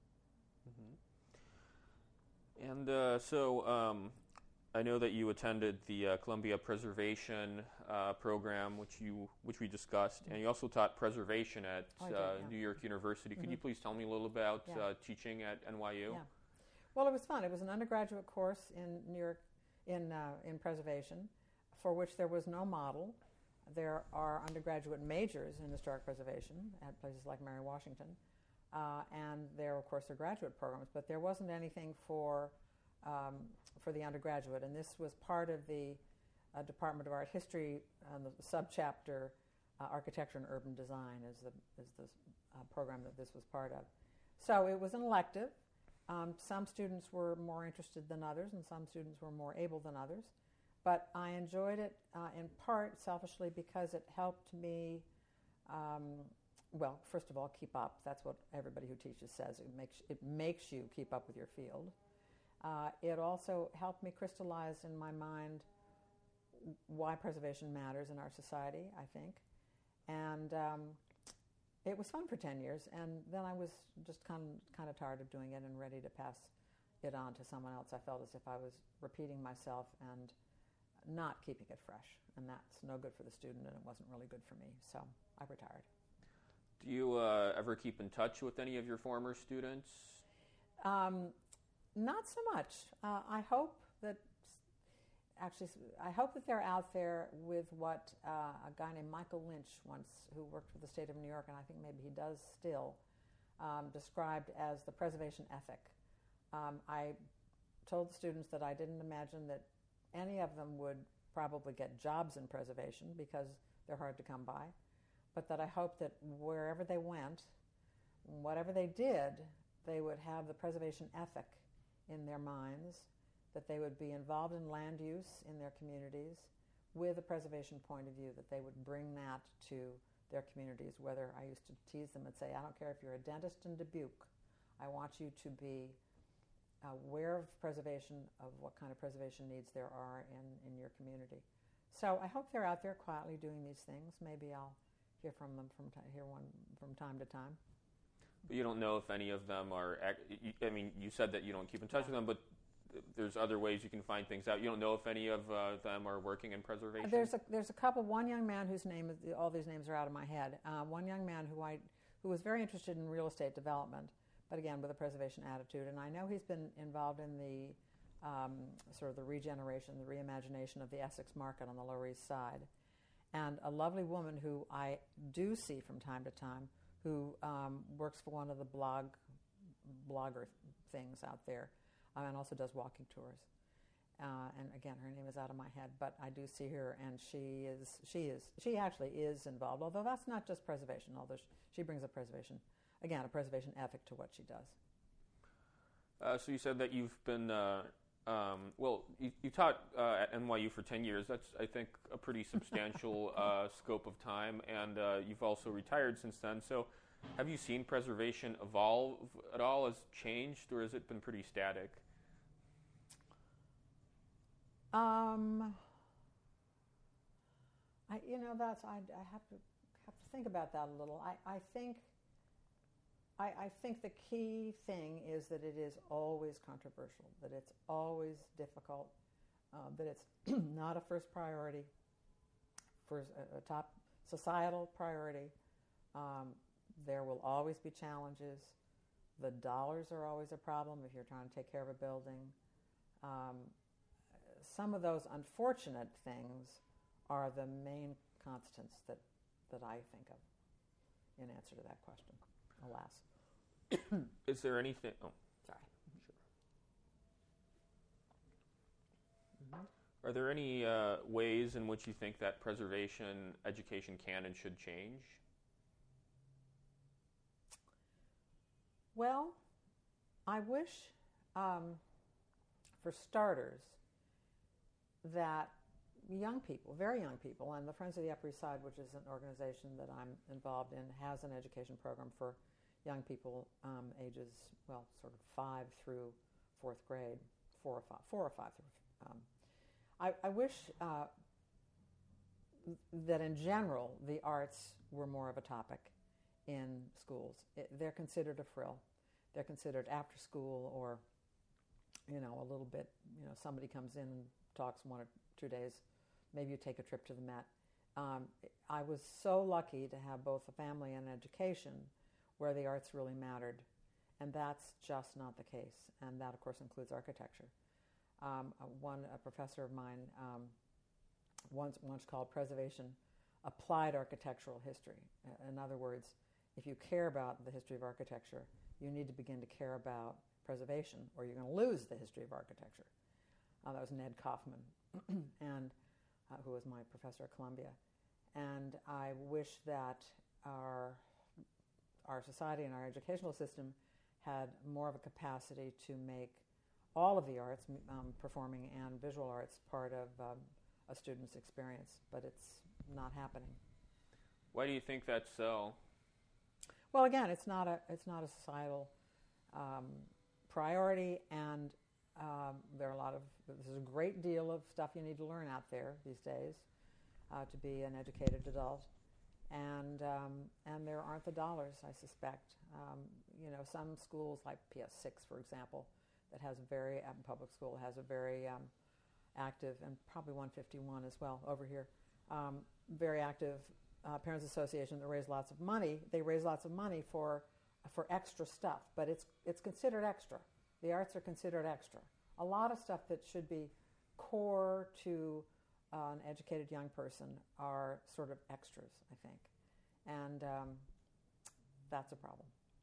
Mm-hmm. And uh, so um, I know that you attended the uh, Columbia Preservation uh, program, which you which we discussed, mm-hmm. and you also taught preservation at oh, did, uh, yeah. New York University. Mm-hmm. Could you please tell me a little about yeah. uh, teaching at N Y U? Yeah. Well, it was fun. It was an undergraduate course in New York in uh, in preservation, for which there was no model. There are undergraduate majors in historic preservation at places like Mary Washington, uh, and there, of course, are graduate programs. But there wasn't anything for um, for the undergraduate, and this was part of the uh, Department of Art History, um, the subchapter uh, Architecture and Urban Design is the is the uh, program that this was part of. So it was an elective. Um, some students were more interested than others, and some students were more able than others. But I enjoyed it uh, in part selfishly because it helped me, um, well, first of all, keep up. That's what everybody who teaches says. It makes, it makes you keep up with your field. Uh, it also helped me crystallize in my mind why preservation matters in our society, I think. And um, it was fun for ten years. And then I was just kind of, kind of tired of doing it and ready to pass it on to someone else. I felt as if I was repeating myself and not keeping it fresh, and that's no good for the student, and it wasn't really good for me, so I retired. Do you uh, ever keep in touch with any of your former students? Um, not so much. Uh, I hope that, actually, I hope that they're out there with what uh, a guy named Michael Lynch once, who worked for the state of New York, and I think maybe he does still, um, described as the preservation ethic. Um, I told the students that I didn't imagine that any of them would probably get jobs in preservation because they're hard to come by, but that I hope that wherever they went, whatever they did, they would have the preservation ethic in their minds, that they would be involved in land use in their communities with a preservation point of view, that they would bring that to their communities, whether I used to tease them and say, I don't care if you're a dentist in Dubuque, I want you to be aware of preservation, of what kind of preservation needs there are in, in your community. So I hope they're out there quietly doing these things. Maybe I'll hear from them from t- hear one from time to time. But you don't know if any of them are. I mean, you said that you don't keep in touch with them, but there's other ways you can find things out. You don't know if any of uh, them are working in preservation. There's a there's a couple. One young man whose name is, all these names are out of my head. Uh, one young man who I who was very interested in real estate development, but again with a preservation attitude. And I know he's been involved in the um, sort of the regeneration, the reimagination of the Essex Market on the Lower East Side. and a lovely woman who I do see from time to time, who um, works for one of the blog blogger things out there, uh, and also does walking tours. Uh, and again, her name is out of my head, but I do see her, and she is she is she actually is involved. Although that's not just preservation. Although she, she brings a preservation, again, a preservation ethic to what she does. Uh, so you said that you've been uh, um, well. You, you taught uh, at N Y U for ten years. That's, I think, a pretty substantial uh, scope of time, and uh, you've also retired since then. So, have you seen preservation evolve at all? Has it changed, or has it been pretty static? Um, I, you know, that's I, I have to have to think about that a little. I, I think I, I think the key thing is that it is always controversial, that it's always difficult, uh, that it's not a first priority, for a, a top societal priority. Um, there will always be challenges. The dollars are always a problem if you're trying to take care of a building. Um, Some of those unfortunate things are the main constants that, that I think of in answer to that question, alas. Is there anything... Oh, sorry. Sure. Mm-hmm. Are there any uh, ways in which you think that preservation education can and should change? Well, I wish, um, for starters, that young people, very young people, and the Friends of the Upper East Side, which is an organization that I'm involved in, has an education program for young people um, ages, well, sort of five through fourth grade, four or five, four or five through. Um, I, I wish uh, that in general the arts were more of a topic in schools. It, they're considered a frill. They're considered after school, or, you know, a little bit, you know, somebody comes in and talks one or two days. Maybe you take a trip to the Met. Um, I was so lucky to have both a family and an education where the arts really mattered, and that's just not the case. And that, of course, includes architecture. Um, one a professor of mine um, once once called preservation applied architectural history. In other words, if you care about the history of architecture, you need to begin to care about preservation, or you're going to lose the history of architecture. Uh, that was Ned Kaufman, and uh, who was my professor at Columbia. And I wish that our our society and our educational system had more of a capacity to make all of the arts, um, performing and visual arts, part of um, a student's experience. But it's not happening. Why do you think that's so? Well, again, it's not a it's not a societal um, priority, and um, there are a lot of there's a great deal of stuff you need to learn out there these days uh, to be an educated adult, and um, and there aren't the dollars, I suspect. Um, you know, some schools like P S six, for example, that has a very um, public school has a very um, active, and probably one fifty-one as well over here, um, very active uh, parents association that raise lots of money. They raise lots of money for for extra stuff, but it's it's considered extra. The arts are considered extra. A lot of stuff that should be core to uh, an educated young person are sort of extras, I think, and um, that's a problem.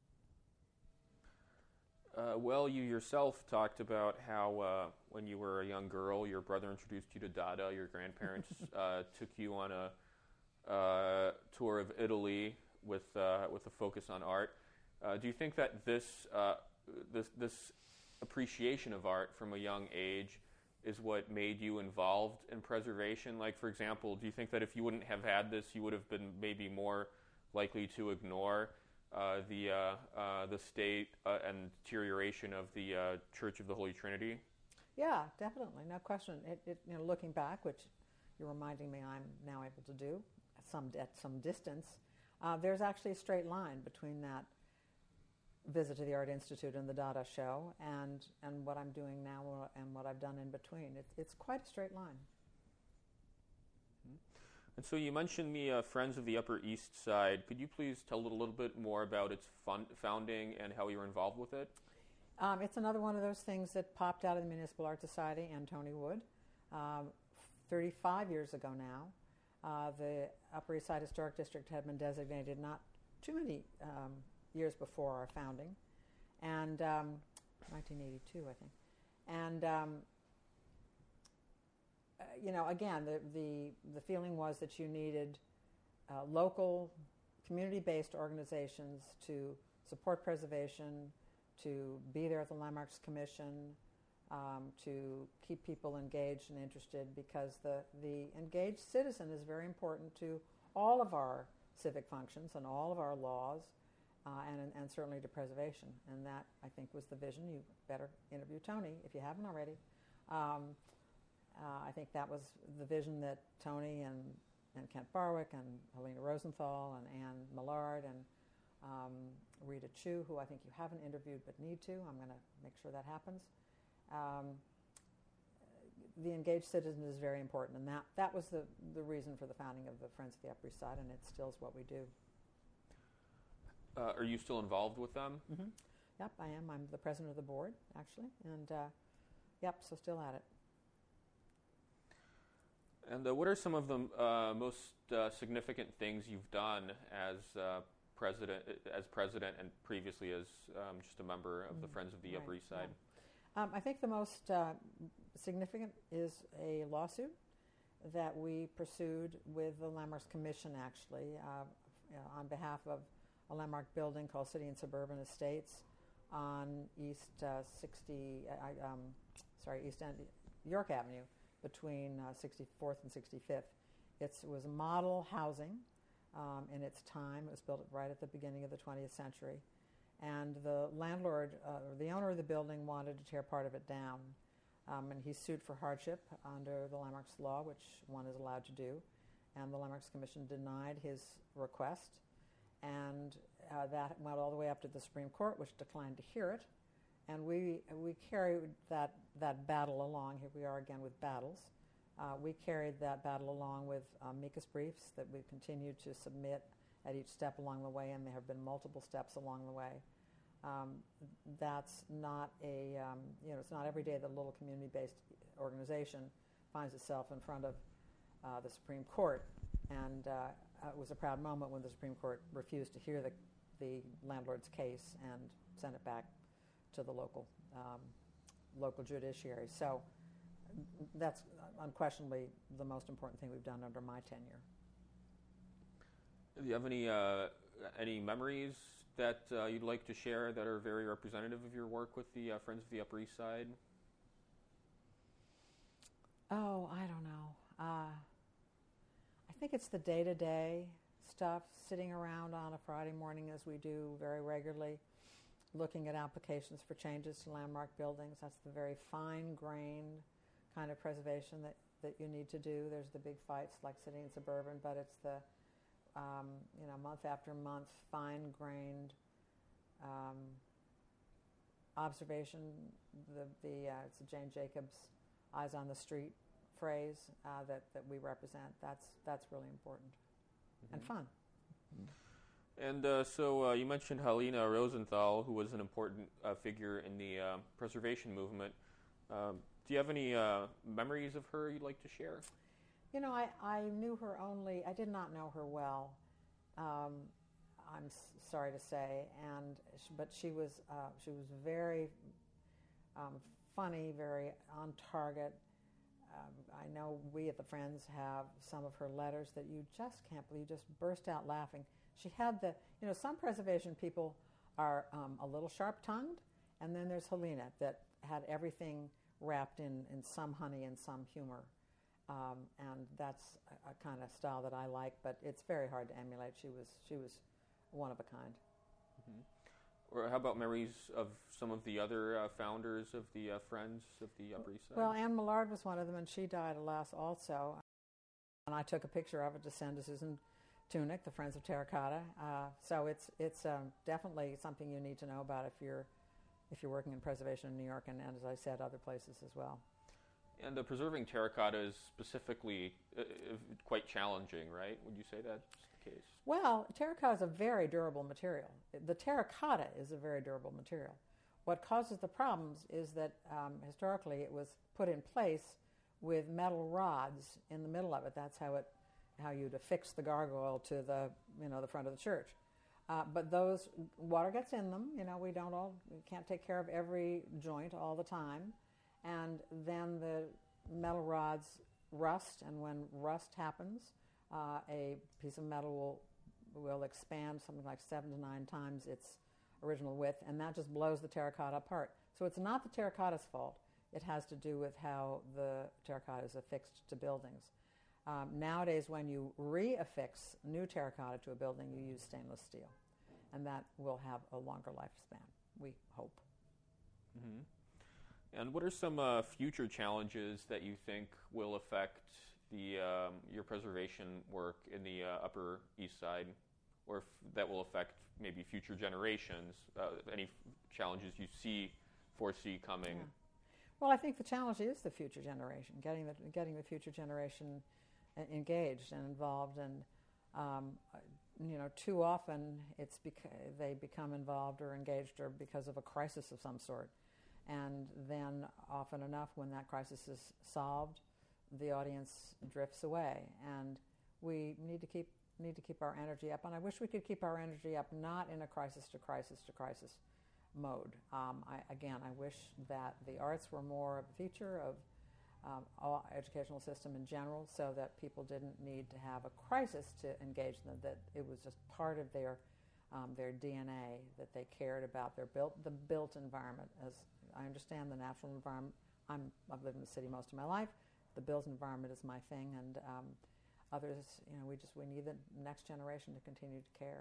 Uh, well, you yourself talked about how uh, when you were a young girl, your brother introduced you to Dada. Your grandparents uh, took you on a uh, tour of Italy with uh, with a focus on art. Uh, do you think that this uh, this this appreciation of art from a young age is what made you involved in preservation? Like, for example, do you think that if you wouldn't have had this, you would have been maybe more likely to ignore uh, the uh, uh, the state uh, and deterioration of the uh, Church of the Holy Trinity? Yeah, definitely, no question. It, it, you know, looking back, which you're reminding me I'm now able to do at some at some distance, uh, there's actually a straight line between that visit to the Art Institute and the Dada show, and and what I'm doing now and what I've done in between. It's it's quite a straight line. And so you mentioned the uh, Friends of the Upper East Side. Could you please tell a little, little bit more about its fund, founding and how you were involved with it? Um, it's another one of those things that popped out of the Municipal Art Society and Tony Wood um, thirty-five years ago now. Uh, the Upper East Side Historic District had been designated not too many um, years before our founding, and um, nineteen eighty-two, I think. And um, uh, you know, again, the, the the feeling was that you needed uh, local, community-based organizations to support preservation, to be there at the Landmarks Commission, um, to keep people engaged and interested, because the, the engaged citizen is very important to all of our civic functions and all of our laws, uh, and, and certainly to preservation. And that, I think, was the vision. You better interview Tony if you haven't already. Um, uh, I think that was the vision that Tony and, and Kent Barwick and Helena Rosenthal and Anne Millard and um, Rita Chu, who I think you haven't interviewed but need to. I'm going to make sure that happens. Um, the engaged citizen is very important, and that, that was the, the reason for the founding of the Friends of the Upper East Side, and it still is what we do. Uh, are you still involved with them? Mm-hmm. Yep, I am. I'm the president of the board, actually, and uh, yep, so still at it. And uh, what are some of the uh, most uh, significant things you've done as uh, president, as president, and previously as um, just a member of mm-hmm. the Friends of the right. Upper East Side? Yeah. Um, I think the most uh, significant is a lawsuit that we pursued with the Landmarks Commission, actually, uh, you know, on behalf of a landmark building called City and Suburban Estates on East uh, sixty, uh, um, sorry, East End, York Avenue, between uh, sixty-fourth and sixty-fifth. It's, it was model housing um, in its time. It was built right at the beginning of the twentieth century. And the landlord, uh, or the owner of the building, wanted to tear part of it down. Um, and he sued for hardship under the Landmarks law, which one is allowed to do. And the Landmarks Commission denied his request. And uh, that went all the way up to the Supreme Court, which declined to hear it. And we we carried that, that battle along. Here we are again with battles. Uh, we carried that battle along with uh, amicus briefs that we've continued to submit at each step along the way, and there have been multiple steps along the way. Um, that's not a, um, you know, it's not every day that a little community-based organization finds itself in front of uh, the Supreme Court. And uh, it was a proud moment when the Supreme Court refused to hear the, the landlord's case and sent it back to the local um, local judiciary. So that's unquestionably the most important thing we've done under my tenure. Do you have any uh, any memories that uh, you'd like to share that are very representative of your work with the uh, Friends of the Upper East Side? Oh, I don't know. Uh, I think it's the day-to-day stuff, sitting around on a Friday morning as we do very regularly, looking at applications for changes to landmark buildings. That's the very fine-grained kind of preservation that, that you need to do. There's the big fights like City and Suburban, but it's the, um, you know, month after month, fine-grained um, observation. The, the uh, it's the Jane Jacobs eyes on the street phrase uh, that, that we represent. That's, that's really important mm-hmm. and fun. Mm-hmm. And uh, so uh, you mentioned Helena Rosenthal, who was an important uh, figure in the uh, preservation movement. Um, do you have any uh, memories of her you'd like to share? You know, I, I knew her only, I did not know her well, um, I'm s- sorry to say, and sh- but she was uh, she was very um, funny, very on target. Um, I know we at the Friends have some of her letters that you just can't believe, you just burst out laughing. She had the, you know, some preservation people are um, a little sharp-tongued, and then there's Helena that had everything wrapped in, in some honey and some humor. Um, and that's a, a kind of style that I like, but it's very hard to emulate. She was she was one of a kind. Mm-hmm. Or how about memories of some of the other uh, founders of the uh, Friends of the Upper East Side? Well, Anne Millard was one of them, and she died, alas, also. And I took a picture of it to send to Susan Tunick, the Friends of Terracotta. Uh, so it's it's um, definitely something you need to know about if you're if you're working in preservation in New York, and, and as I said, other places as well. And uh, preserving terracotta is specifically uh, quite challenging, right? Would you say that's the case? Well, terracotta is a very durable material. The terracotta is a very durable material. What causes the problems is that um, historically it was put in place with metal rods in the middle of it. That's how it how you'd affix the gargoyle to the you know the front of the church. Uh, but those water gets in them. You know, we don't all we can't take care of every joint all the time, and then the metal rods rust. And when rust happens, uh, a piece of metal will will expand something like seven to nine times its original width, and that just blows the terracotta apart. So it's not the terracotta's fault. It has to do with how the terracotta is affixed to buildings. Um, nowadays, when you re-affix new terracotta to a building, you use stainless steel, and that will have a longer lifespan, we hope. Mm-hmm. And what are some uh, future challenges that you think will affect the um, your preservation work in the uh, Upper East Side, or if that will affect maybe future generations? Uh, any f- challenges you see, foresee coming? Yeah. Well, I think the challenge is the future generation, getting the getting the future generation engaged and involved, and um, you know, too often it's beca- they become involved or engaged or because of a crisis of some sort, and then often enough, when that crisis is solved, the audience drifts away, and we need to keep need to keep our energy up. And I wish we could keep our energy up, not in a crisis to crisis to crisis mode. Um, I, again, I wish that the arts were more of a feature of um, our educational system in general, so that people didn't need to have a crisis to engage them, that it was just part of their um, their D N A, that they cared about their built the built environment. As I understand the natural environment, I'm, I've lived in the city most of my life. The built environment is my thing, and um, others, you know, we just we need the next generation to continue to care.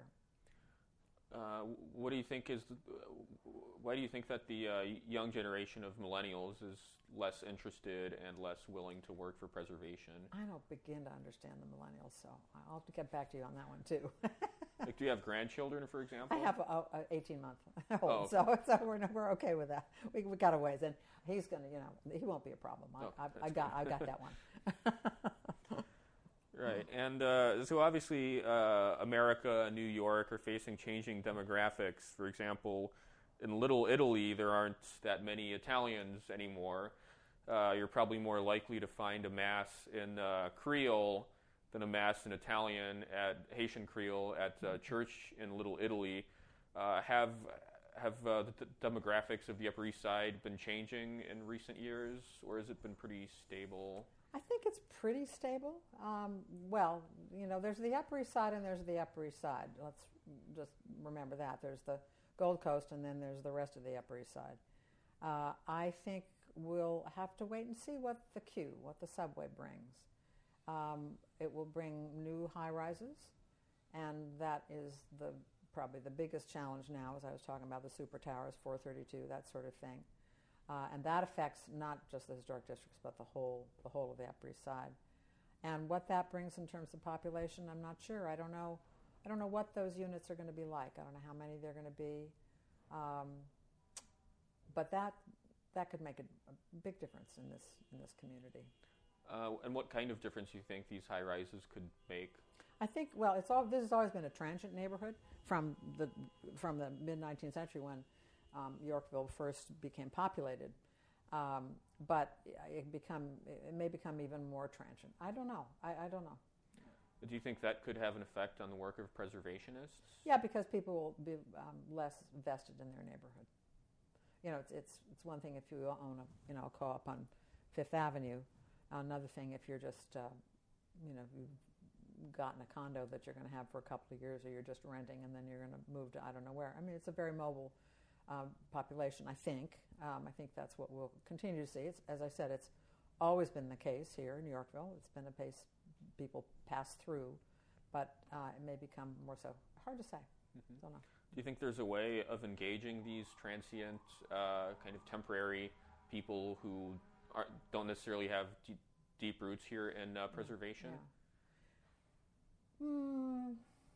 Uh, what do you think is? The, why do you think that the uh, young generation of millennials is less interested and less willing to work for preservation? I don't begin to understand the millennials, so I'll have to get back to you on that one too. Like, do you have grandchildren, for example? I have a, a eighteen month old, oh, okay. so so we're we're okay with that. We we got a ways, and he's gonna, you know, he won't be a problem. I, oh, I, I got I got that one. Right, and uh, so obviously uh, America and New York are facing changing demographics. For example, in Little Italy, there aren't that many Italians anymore. Uh, you're probably more likely to find a mass in uh, Creole than a mass in Italian at Haitian Creole at uh, church in Little Italy. Uh, have have uh, the d- demographics of the Upper East Side been changing in recent years, or has it been pretty stable? I think it's pretty stable. Um, well, you know, there's the Upper East Side and there's the Upper East Side. Let's just remember that. There's the Gold Coast and then there's the rest of the Upper East Side. Uh, I think we'll have to wait and see what the Q, what the subway brings. Um, it will bring new high-rises, and that is the probably the biggest challenge now, as I was talking about the super towers, four thirty-two, that sort of thing. Uh, and that affects not just the historic districts, but the whole the whole of the Upper East Side. And what that brings in terms of population, I'm not sure. I don't know. I don't know what those units are going to be like. I don't know how many they're going to be. Um, but that that could make a, a big difference in this in this community. Uh, and what kind of difference do you think these high rises could make? I think, well, it's all this has always been a transient neighborhood from the from the mid nineteenth century when Um, Yorkville first became populated, um, but it become it may become even more transient. I don't know. I, I don't know. Do you think that could have an effect on the work of preservationists? Yeah, because people will be um, less vested in their neighborhood. You know, it's it's it's one thing if you own a you know a co-op on Fifth Avenue. Another thing if you're just uh, you know you've gotten a condo that you're going to have for a couple of years, or you're just renting and then you're going to move to I don't know where. I mean, it's a very mobile Um, population, I think. Um, I think that's what we'll continue to see. It's, as I said, it's always been the case here in Yorkville. It's been a pace people pass through, but uh, it may become more so. Hard to say. Mm-hmm. Don't know. Do you think there's a way of engaging these transient, uh, kind of temporary people who aren't, don't necessarily have deep, deep roots here in uh, preservation? Yeah. Hmm.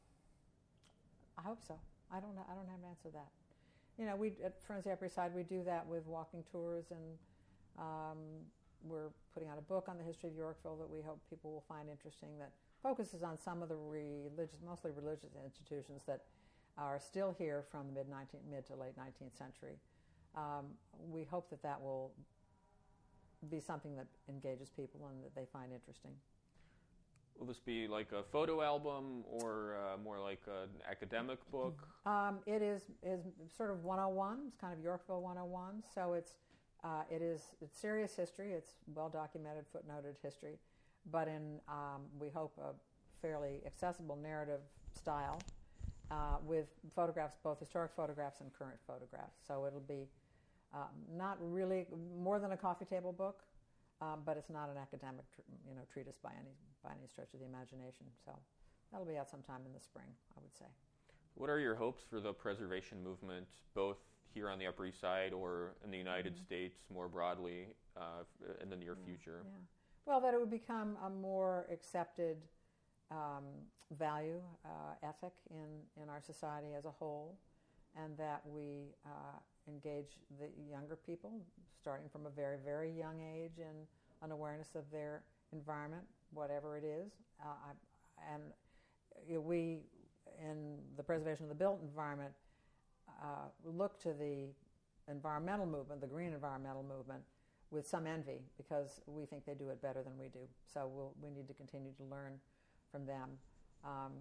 I hope so. I don't know. I don't have an answer to that. You know, we at Friends of the Upper East Side, we do that with walking tours, and um, we're putting out a book on the history of Yorkville that we hope people will find interesting, that focuses on some of the religious, mostly religious institutions that are still here from the mid nineteenth, mid to late nineteenth century. Um, we hope that that will be something that engages people and that they find interesting. Will this be like a photo album or uh, more like an academic book? Um, it is is sort of one oh one. It's kind of Yorkville one oh one. So it's uh, it is it's serious history. It's well documented, footnoted history, but in um, we hope a fairly accessible narrative style uh, with photographs, both historic photographs and current photographs. So it'll be um, not really more than a coffee table book, um, but it's not an academic tr- you know treatise by any by any stretch of the imagination. So that'll be out sometime in the spring, I would say. What are your hopes for the preservation movement, both here on the Upper East Side or in the United mm-hmm. States more broadly uh, in the near yeah. future? Yeah. Well, that it would become a more accepted um, value, uh, ethic in, in our society as a whole, and that we uh, engage the younger people, starting from a very, very young age, in an awareness of their environment, whatever it is. Uh, I, and you know, we, in the preservation of the built environment, uh, look to the environmental movement, the green environmental movement, with some envy, because we think they do it better than we do. So we'll, we need to continue to learn from them. Um,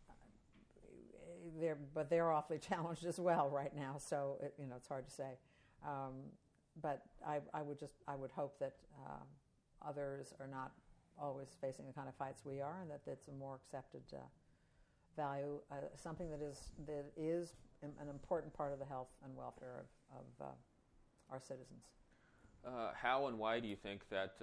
they're, but they're awfully challenged as well right now. So it, you know, it's hard to say. Um, but I, I would just, I would hope that um, others are not always facing the kind of fights we are, and that it's a more accepted uh, value, uh, something that is that is an important part of the health and welfare of, of uh, our citizens. Uh, how and why do you think that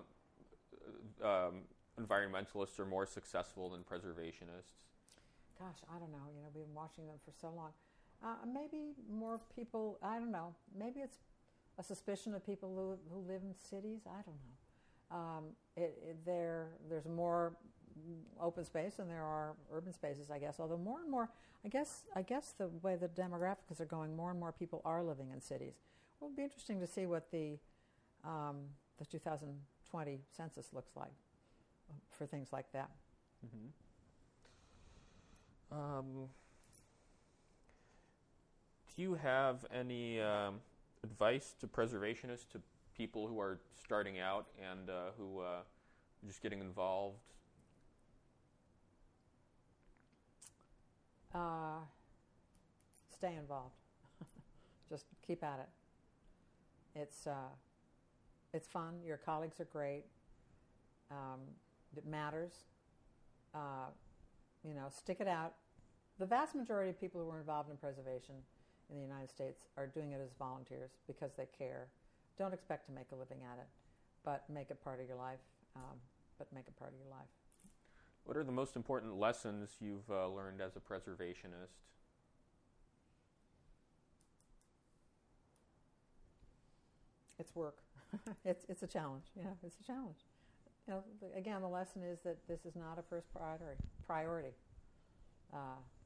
uh, um, environmentalists are more successful than preservationists? Gosh, I don't know. You know, we've been watching them for so long. Uh, maybe more people, I don't know. Maybe it's a suspicion of people who, who live in cities. I don't know. Um, it, it, there, there's more open space than there are urban spaces, I guess. Although more and more, I guess, I guess the way the demographics are going, more and more people are living in cities. Well, it'll be interesting to see what the um, the two thousand twenty census looks like for things like that. Mm-hmm. Um, do you have any um, advice to preservationists, to people who are starting out and uh, who uh, are just getting involved? Uh, stay involved. Just keep at it. It's uh, it's fun. Your colleagues are great. Um, it matters. Uh, you know, stick it out. The vast majority of people who are involved in preservation in the United States are doing it as volunteers because they care. Don't expect to make a living at it, but make it part of your life. Um, but make it part of your life. What are the most important lessons you've uh, learned as a preservationist? It's work. it's it's a challenge. Yeah, it's a challenge. You know, the, again, the lesson is that this is not a first priority. Priority uh,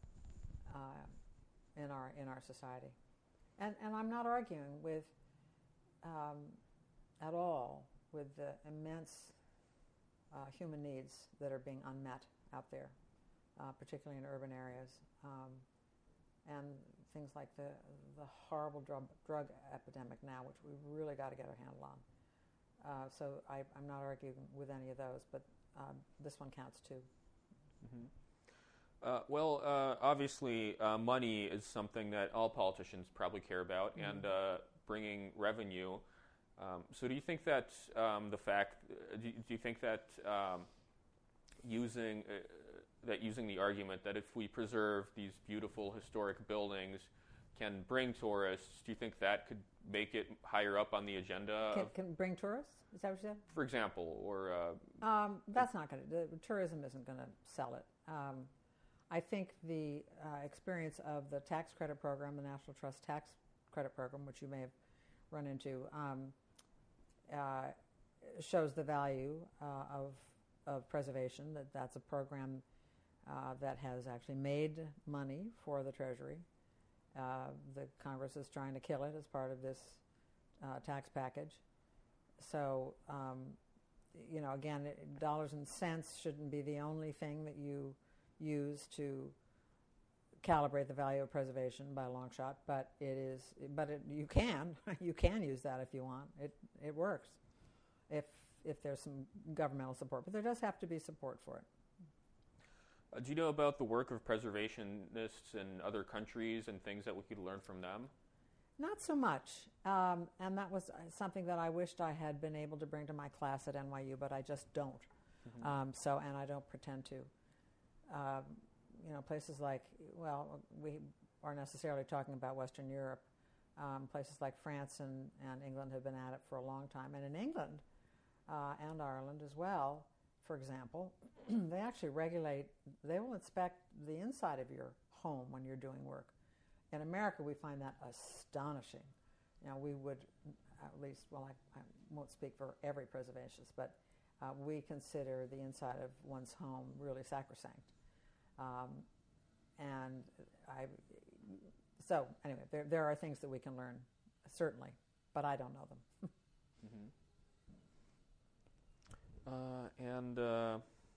uh, in our in our society, and and I'm not arguing with um, at all with the immense Uh, human needs that are being unmet out there, uh, particularly in urban areas, um, and things like the the horrible drug, drug epidemic now, which we've really got to get our handle on. Uh, so I, I'm not arguing with any of those, but um, this one counts too. Mm-hmm. Uh, well, uh, obviously, uh, money is something that all politicians probably care about, mm-hmm. and uh, bringing revenue. Um, so do you think that um, the fact, uh, do, do you think that um, using uh, that using the argument that if we preserve these beautiful historic buildings can bring tourists, do you think that could make it higher up on the agenda? Can, can bring tourists? Is that what you said? For example, or... Uh, um, that's not going to, tourism isn't going to sell it. Um, I think the uh, experience of the tax credit program, the National Trust Tax Credit Program, which you may have run into, um, Uh, shows the value uh, of of preservation. That that's a program uh, that has actually made money for the Treasury. Uh, the Congress is trying to kill it as part of this uh, tax package. So, um, you know, again, it, dollars and cents shouldn't be the only thing that you use to calibrate the value of preservation by a long shot, but it is. But it, you can you can use that if you want. It it works if if there's some governmental support, but there does have to be support for it. Uh, do you know about the work of preservationists in other countries and things that we could learn from them? Not so much, um, and that was something that I wished I had been able to bring to my class at N Y U, but I just don't. Mm-hmm. Um, so, and I don't pretend to. Um, you know, places like, well, we aren't necessarily talking about Western Europe. Um, places like France and, and England have been at it for a long time, and in England uh, and Ireland as well, for example, they actually regulate. They will inspect the inside of your home when you're doing work. In America, we find that astonishing. You know, we would, at least, well, I, I won't speak for every preservationist, but uh, we consider the inside of one's home really sacrosanct. Um, and I, so anyway, there there are things that we can learn, certainly, but I don't know them. mm-hmm. uh, and. Uh,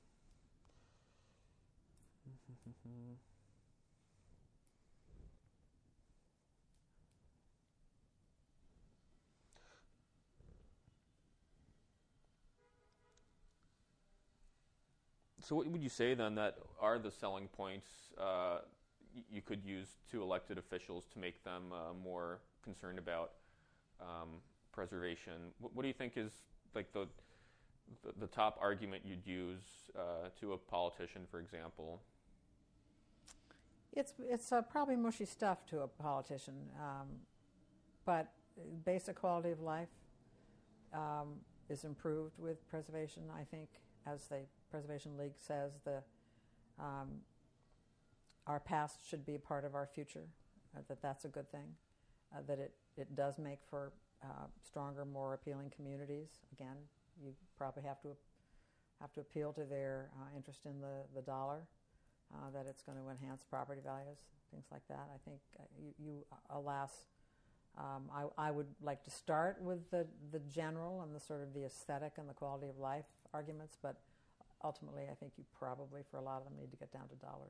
So what would you say then that are the selling points uh, y- you could use to elected officials to make them uh, more concerned about um, preservation? What, what do you think is like the the, the top argument you'd use uh, to a politician, for example? It's it's uh, probably mushy stuff to a politician, um, but basic quality of life um, is improved with preservation, I think, as the Preservation League says, the um, our past should be a part of our future, uh, that that's a good thing, uh, that it, it does make for uh, stronger, more appealing communities. Again, you probably have to have to appeal to their uh, interest in the, the dollar, uh, that it's going to enhance property values, things like that. I think uh, you, you, alas, um, I, I would like to start with the, the general and the sort of the aesthetic and the quality of life arguments, but ultimately, I think you probably, for a lot of them, need to get down to dollars.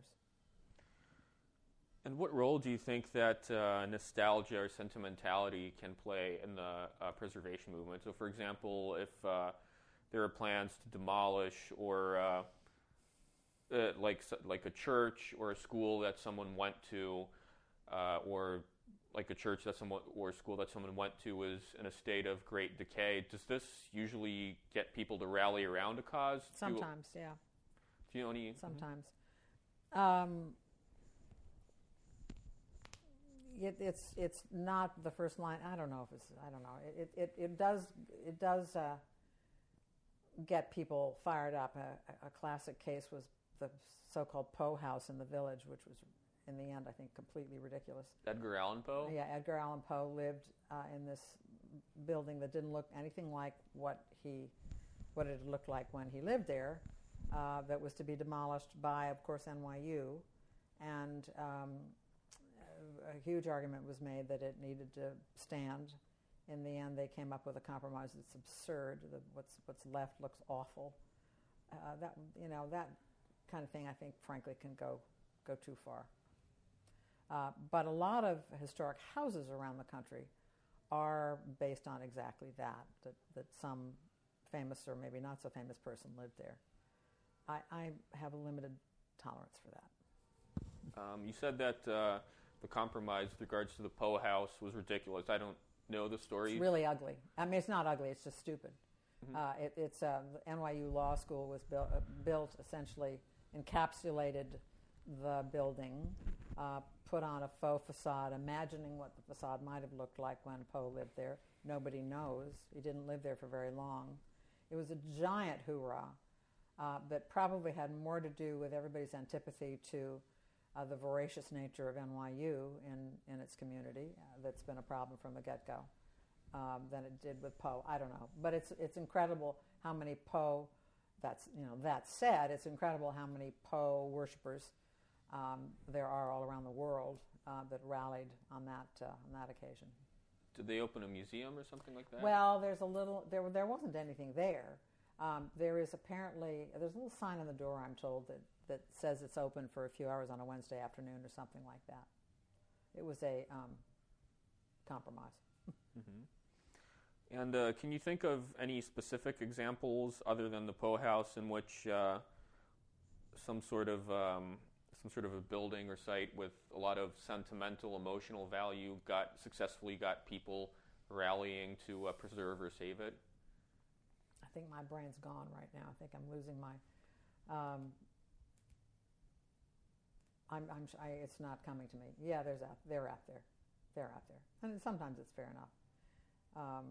And what role do you think that uh, nostalgia or sentimentality can play in the uh, preservation movement? So, for example, if uh, there are plans to demolish or uh, uh, like like a church or a school that someone went to, uh, or like a church that someone or a school that someone went to was in a state of great decay, does this usually get people to rally around a cause? Sometimes, do you, yeah. Do you know any? Sometimes. Mm-hmm. Um, it, it's it's not the first line. I don't know if it's. I don't know. It it, it does it does uh, get people fired up. A, a classic case was the so-called Poe House in the Village, which was, in the end, I think, completely ridiculous. Edgar Allan Poe? Yeah, Edgar Allan Poe lived uh, in this building that didn't look anything like what he, what it looked like when he lived there. Uh, that was to be demolished by, of course, N Y U, and um, a huge argument was made that it needed to stand. In the end, they came up with a compromise that's absurd. The, what's what's left looks awful. Uh, that you know that kind of thing, I think, frankly, can go go too far. Uh, but a lot of historic houses around the country are based on exactly that, that, that some famous or maybe not so famous person lived there. I, I have a limited tolerance for that. Um, you said that uh, the compromise with regards to the Poe House was ridiculous. I don't know the story. It's really ugly. I mean, it's not ugly, it's just stupid. Mm-hmm. Uh, it, it's uh, the N Y U Law School was built, uh, built essentially, encapsulated the building, uh, put on a faux facade, imagining what the facade might have looked like when Poe lived there. Nobody knows. He didn't live there for very long. It was a giant hoorah uh, that probably had more to do with everybody's antipathy to uh, the voracious nature of N Y U in, in its community. Uh, that's been a problem from the get-go um, than it did with Poe. I don't know. But it's it's incredible how many Poe, that's, you know, that said, it's incredible how many Poe worshippers Um, there are all around the world uh, that rallied on that uh, on that occasion. Did they open a museum or something like that? Well, there's a little. There there wasn't anything there. Um, there is apparently there's a little sign on the door, I'm told, that, that says it's open for a few hours on a Wednesday afternoon or something like that. It was a um, compromise. Mm-hmm. And uh, can you think of any specific examples other than the Poe House in which uh, some sort of um, some sort of a building or site with a lot of sentimental, emotional value got successfully got people rallying to uh, preserve or save it? I think my brain's gone right now. I think I'm losing my. Um, I'm, I'm, I, it's not coming to me. Yeah, there's out, they're out there. They're out there. And sometimes it's fair enough. Um,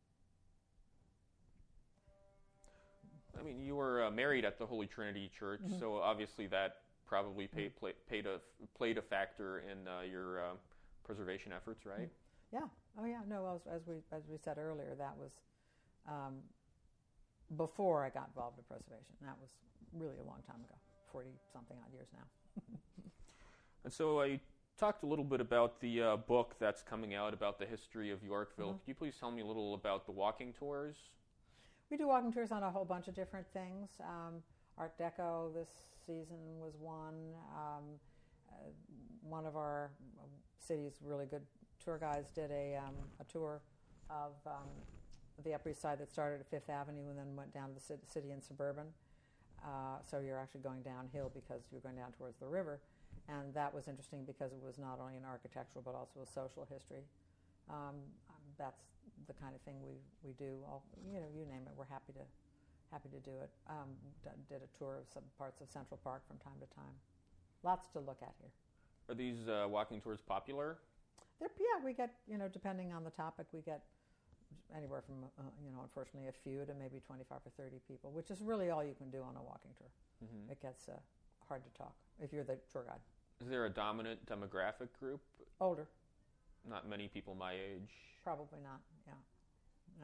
I mean, you were uh, married at the Holy Trinity Church, mm-hmm. so obviously that probably pay, mm-hmm. play, played, a, played a factor in uh, your uh, preservation efforts, right? Mm-hmm. Yeah. Oh, yeah. No, as, as we as we said earlier, that was um, before I got involved in preservation. That was really a long time ago, forty-something odd years now. And so I talked a little bit about the uh, book that's coming out about the history of Yorkville. Mm-hmm. Could you please tell me a little about the walking tours? We do walking tours on a whole bunch of different things. Um, Art Deco this season was one. Um, uh, one of our city's really good tour guides did a, um, a tour of um, the Upper East Side that started at Fifth Avenue and then went down to the city and suburban. Uh, so you're actually going downhill because you're going down towards the river. And that was interesting because it was not only an architectural but also a social history. Um, that's the kind of thing we, we do. All, you know, you name it, we're happy to happy to do it. Um, d- did a tour of some parts of Central Park from time to time. Lots to look at here. Are these uh, walking tours popular? They're, yeah, we get, you know, depending on the topic, we get anywhere from, uh, you know, unfortunately a few to maybe twenty-five or thirty people, which is really all you can do on a walking tour. Mm-hmm. It gets uh, hard to talk if you're the tour guide. Is there a dominant demographic group? Older. Not many people my age? Probably not, yeah. No.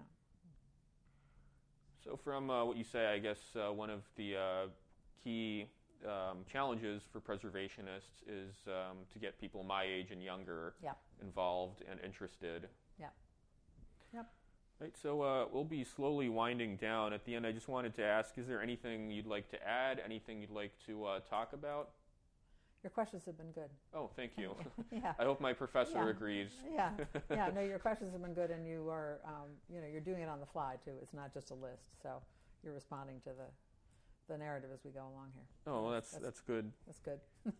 So from uh, what you say, I guess uh, one of the uh, key um, challenges for preservationists is um, to get people my age and younger yeah. involved and interested. Yeah. Yep. Right, so uh, we'll be slowly winding down. At the end, I just wanted to ask, is there anything you'd like to add, anything you'd like to uh, talk about? Your questions have been good. Oh, thank you. Yeah. I hope my professor yeah. agrees. Yeah, yeah. No, your questions have been good, and you are, um, you know, you're doing it on the fly too. It's not just a list, so you're responding to the, the narrative as we go along here. Oh, well, that's that's, that's good. That's good.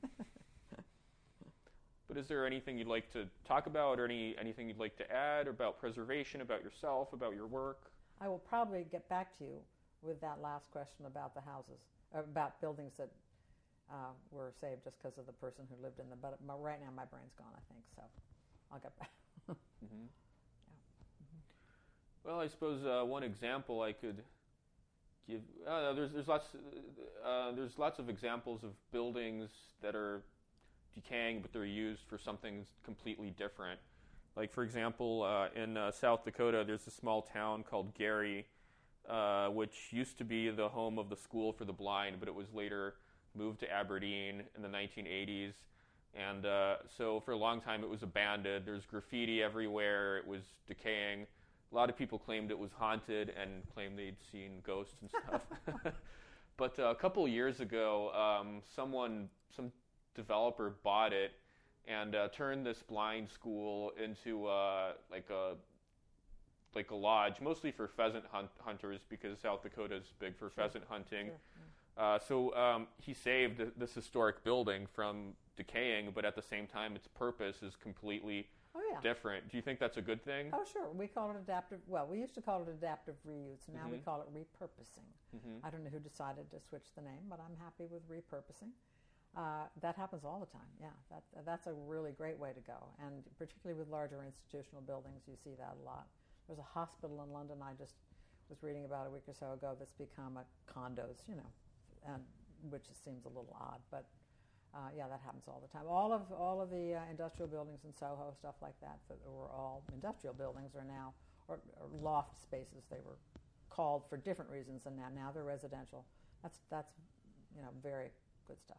But is there anything you'd like to talk about, or any anything you'd like to add about preservation, about yourself, about your work? I will probably get back to you with that last question about the houses, about buildings that uh, were saved just because of the person who lived in them. But right now, my brain's gone, I think, so I'll get back. Mm-hmm. Yeah. Mm-hmm. Well, I suppose uh, one example I could give. Uh, there's there's lots uh, there's lots of examples of buildings that are decaying, but they're used for something completely different. Like, for example, uh, in uh, South Dakota, there's a small town called Gary, uh, which used to be the home of the School for the Blind, but it was later moved to Aberdeen in the nineteen eighties. And uh, so for a long time, it was abandoned. There's graffiti everywhere. It was decaying. A lot of people claimed it was haunted and claimed they'd seen ghosts and stuff. But uh, a couple years ago, um, someone, some developer bought it and uh, turned this blind school into uh, like a like a lodge, mostly for pheasant hunt- hunters because South Dakota is big for sure. pheasant hunting. Sure. Yeah. Uh, so um, he saved this historic building from decaying, but at the same time, its purpose is completely oh, yeah. different. Do you think that's a good thing? Oh, sure. We call it adaptive. Well, we used to call it adaptive reuse. Now mm-hmm. we call it repurposing. Mm-hmm. I don't know who decided to switch the name, but I'm happy with repurposing. Uh, that happens all the time, yeah. That, that's a really great way to go. And particularly with larger institutional buildings, you see that a lot. There's a hospital in London I just was reading about a week or so ago that's become a condos, you know, and which seems a little odd. But, uh, yeah, that happens all the time. All of all of the uh, industrial buildings in Soho, stuff like that, that were all industrial buildings are now, or, or loft spaces, they were called for different reasons, and now, now they're residential. That's, that's, you know, very good stuff.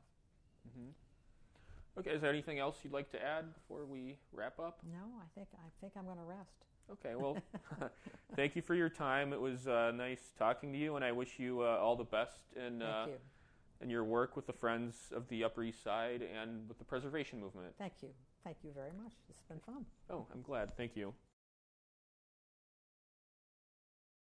Mm-hmm. Okay, is there anything else you'd like to add before we wrap up? No, I think I think I'm going to rest. Okay, well, thank you for your time. It was uh, nice talking to you, and I wish you uh, all the best in uh, you. in your work with the Friends of the Upper East Side and with the preservation movement. Thank you. Thank you very much. It's been fun. Oh, I'm glad. Thank you.